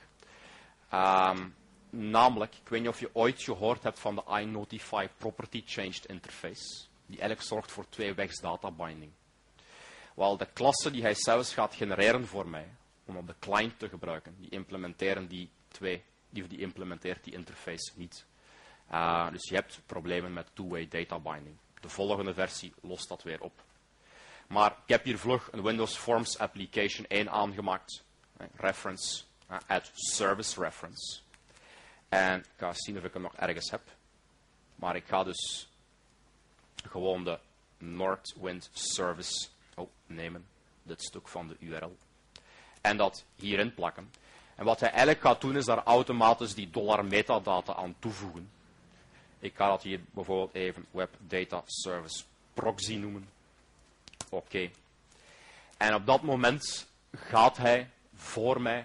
Um, namelijk, ik weet niet of je ooit gehoord hebt van de iNotify Property Changed Interface. Die eigenlijk zorgt voor twee-wegs data binding. Wel, de klassen die hij zelfs gaat genereren voor mij, om op de client te gebruiken, die implementeren die twee, die, die implementeert die interface niet. Uh, dus je hebt problemen met two-way data binding. De volgende versie lost dat weer op. Maar ik heb hier vlug een Windows Forms Application één aangemaakt. Reference, uh, add service reference. En ik ga zien of ik hem nog ergens heb. Maar ik ga dus gewoon de Northwind Service oh, nemen. Dit stuk van de U R L. En dat hierin plakken. En wat hij eigenlijk gaat doen is daar automatisch die dollar metadata aan toevoegen. Ik ga dat hier bijvoorbeeld even Web Data Service Proxy noemen. Oké. Okay. En op dat moment gaat hij voor mij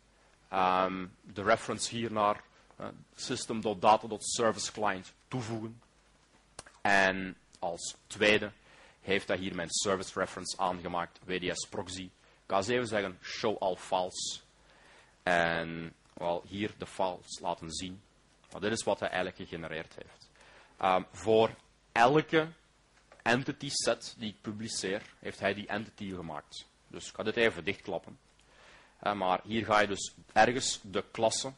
um, de reference hier naar uh, system dot data dot service client toevoegen. En als tweede heeft hij hier mijn service reference aangemaakt, W D S proxy. Ik ga eens even zeggen show all files. En wel, hier de files laten zien. Maar dit is wat hij eigenlijk gegenereerd heeft. Um, voor elke entity set die ik publiceer, heeft hij die entity gemaakt. Dus ik ga dit even dichtklappen. Uh, maar hier ga je dus ergens de klasse,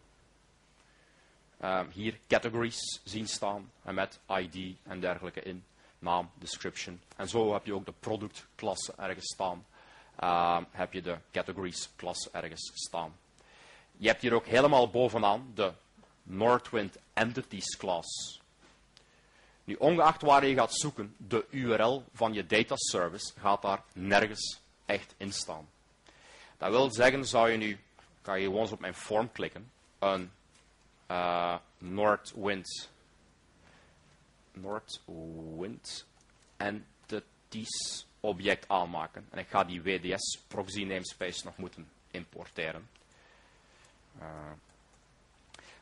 um, hier categories zien staan, en met I D en dergelijke in, naam, description. En zo heb je ook de productklasse ergens staan. Uh, heb je de categories klasse ergens staan. Je hebt hier ook helemaal bovenaan de Northwind Entities class. Nu, ongeacht waar je gaat zoeken, de U R L van je data service gaat daar nergens echt in staan. Dat wil zeggen, zou je nu, kan je gewoon eens op mijn form klikken, een uh, Northwind, Northwind Entities object aanmaken. En ik ga die W D S proxy namespace nog moeten importeren. Uh,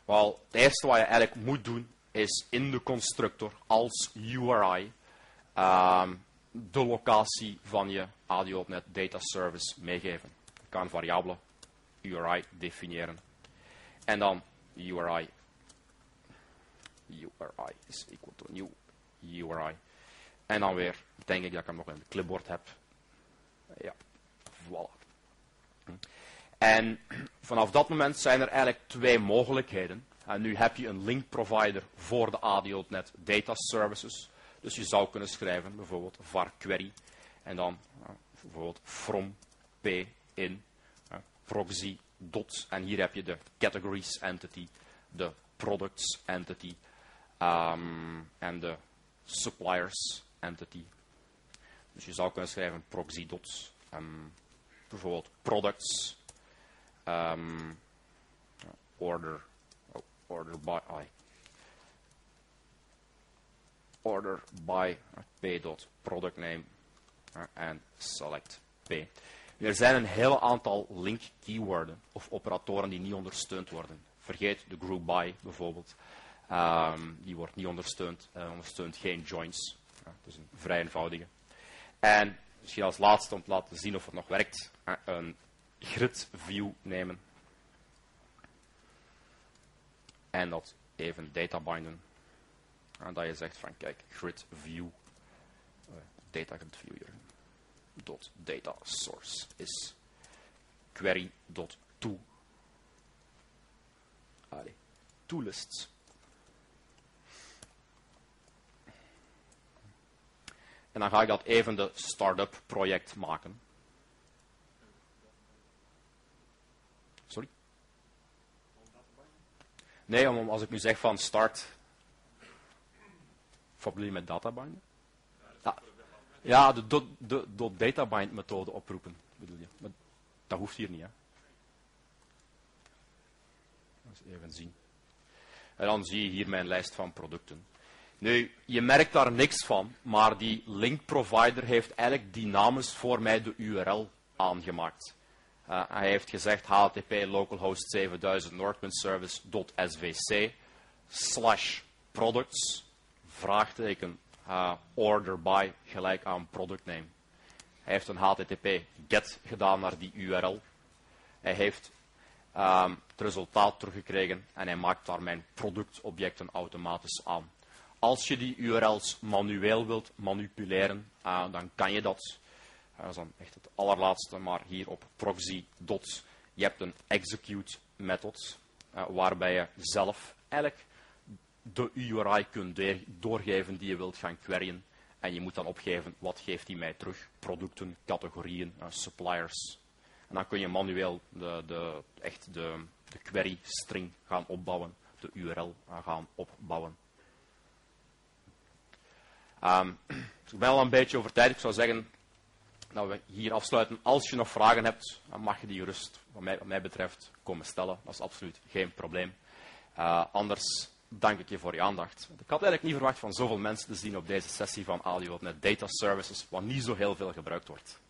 Wel, het eerste wat je eigenlijk moet doen, is in de constructor als U R I um, de locatie van je A D O dot net Data Service meegeven. Je kan een variabele U R I definiëren. En dan U R I. U R I is equal to new U R I. En dan weer, denk ik dat ik hem nog in het clipboard heb. Ja, voilà. En vanaf dat moment zijn er eigenlijk twee mogelijkheden. En nu heb je een link provider voor de A D O dot net Data Services. Dus je zou kunnen schrijven, bijvoorbeeld var query. En dan uh, bijvoorbeeld from p in uh, proxy dot. En hier heb je de categories entity, de products entity um, en de suppliers entity. Dus je zou kunnen schrijven proxy dot. Um, bijvoorbeeld products. Um, order, oh, order by I. Order by p dot product name en select p. Er zijn een hele aantal link keyworden of operatoren die niet ondersteund worden. Vergeet de group by bijvoorbeeld. Um, die wordt niet ondersteund. Uh, ondersteunt geen joins. Ja, het is een vrij eenvoudige. En misschien als laatste om te laten zien of het nog werkt, uh, een grid view nemen. En dat even data binden. En dat je zegt van kijk, grid view, uh, data grid view hier, dot data source is query dot to, allee, to lists. En dan ga ik dat even de start-up project maken. Sorry? Nee, om, als ik nu zeg van start, wat bedoel je met databind? Ja, ja, de, de, de, de databind methode oproepen, bedoel je. Maar dat hoeft hier niet, hè. Eens even zien. En dan zie je hier mijn lijst van producten. Nu, je merkt daar niks van, maar die link provider heeft eigenlijk dynamisch voor mij de U R L aangemaakt. Uh, hij heeft gezegd H T T P localhost zevenduizend nordwindservice.svc slash products vraagteken uh, order by gelijk aan product name. Hij heeft een H T T P get gedaan naar die U R L. Hij heeft um, het resultaat teruggekregen en hij maakt daar mijn productobjecten automatisch aan. Als je die U R L's manueel wilt manipuleren, uh, dan kan je dat. Uh, dat is dan echt het allerlaatste, maar hier op proxy dot. Je hebt een execute method, uh, waarbij je zelf eigenlijk de U R I kunt doorgeven die je wilt gaan queryen. En je moet dan opgeven, wat geeft die mij terug? Producten, categorieën, uh, suppliers. En dan kun je manueel de, de, echt de, de query string gaan opbouwen, de U R L uh, gaan opbouwen. Um, dus ik ben al een beetje over tijd. Ik zou zeggen dat we hier afsluiten. Als je nog vragen hebt, dan mag je die gerust, wat mij, wat mij betreft, komen stellen. Dat is absoluut geen probleem. Uh, anders dank ik je voor je aandacht. Ik had eigenlijk niet verwacht van zoveel mensen te zien op deze sessie van A D O dot net Data Services, wat niet zo heel veel gebruikt wordt.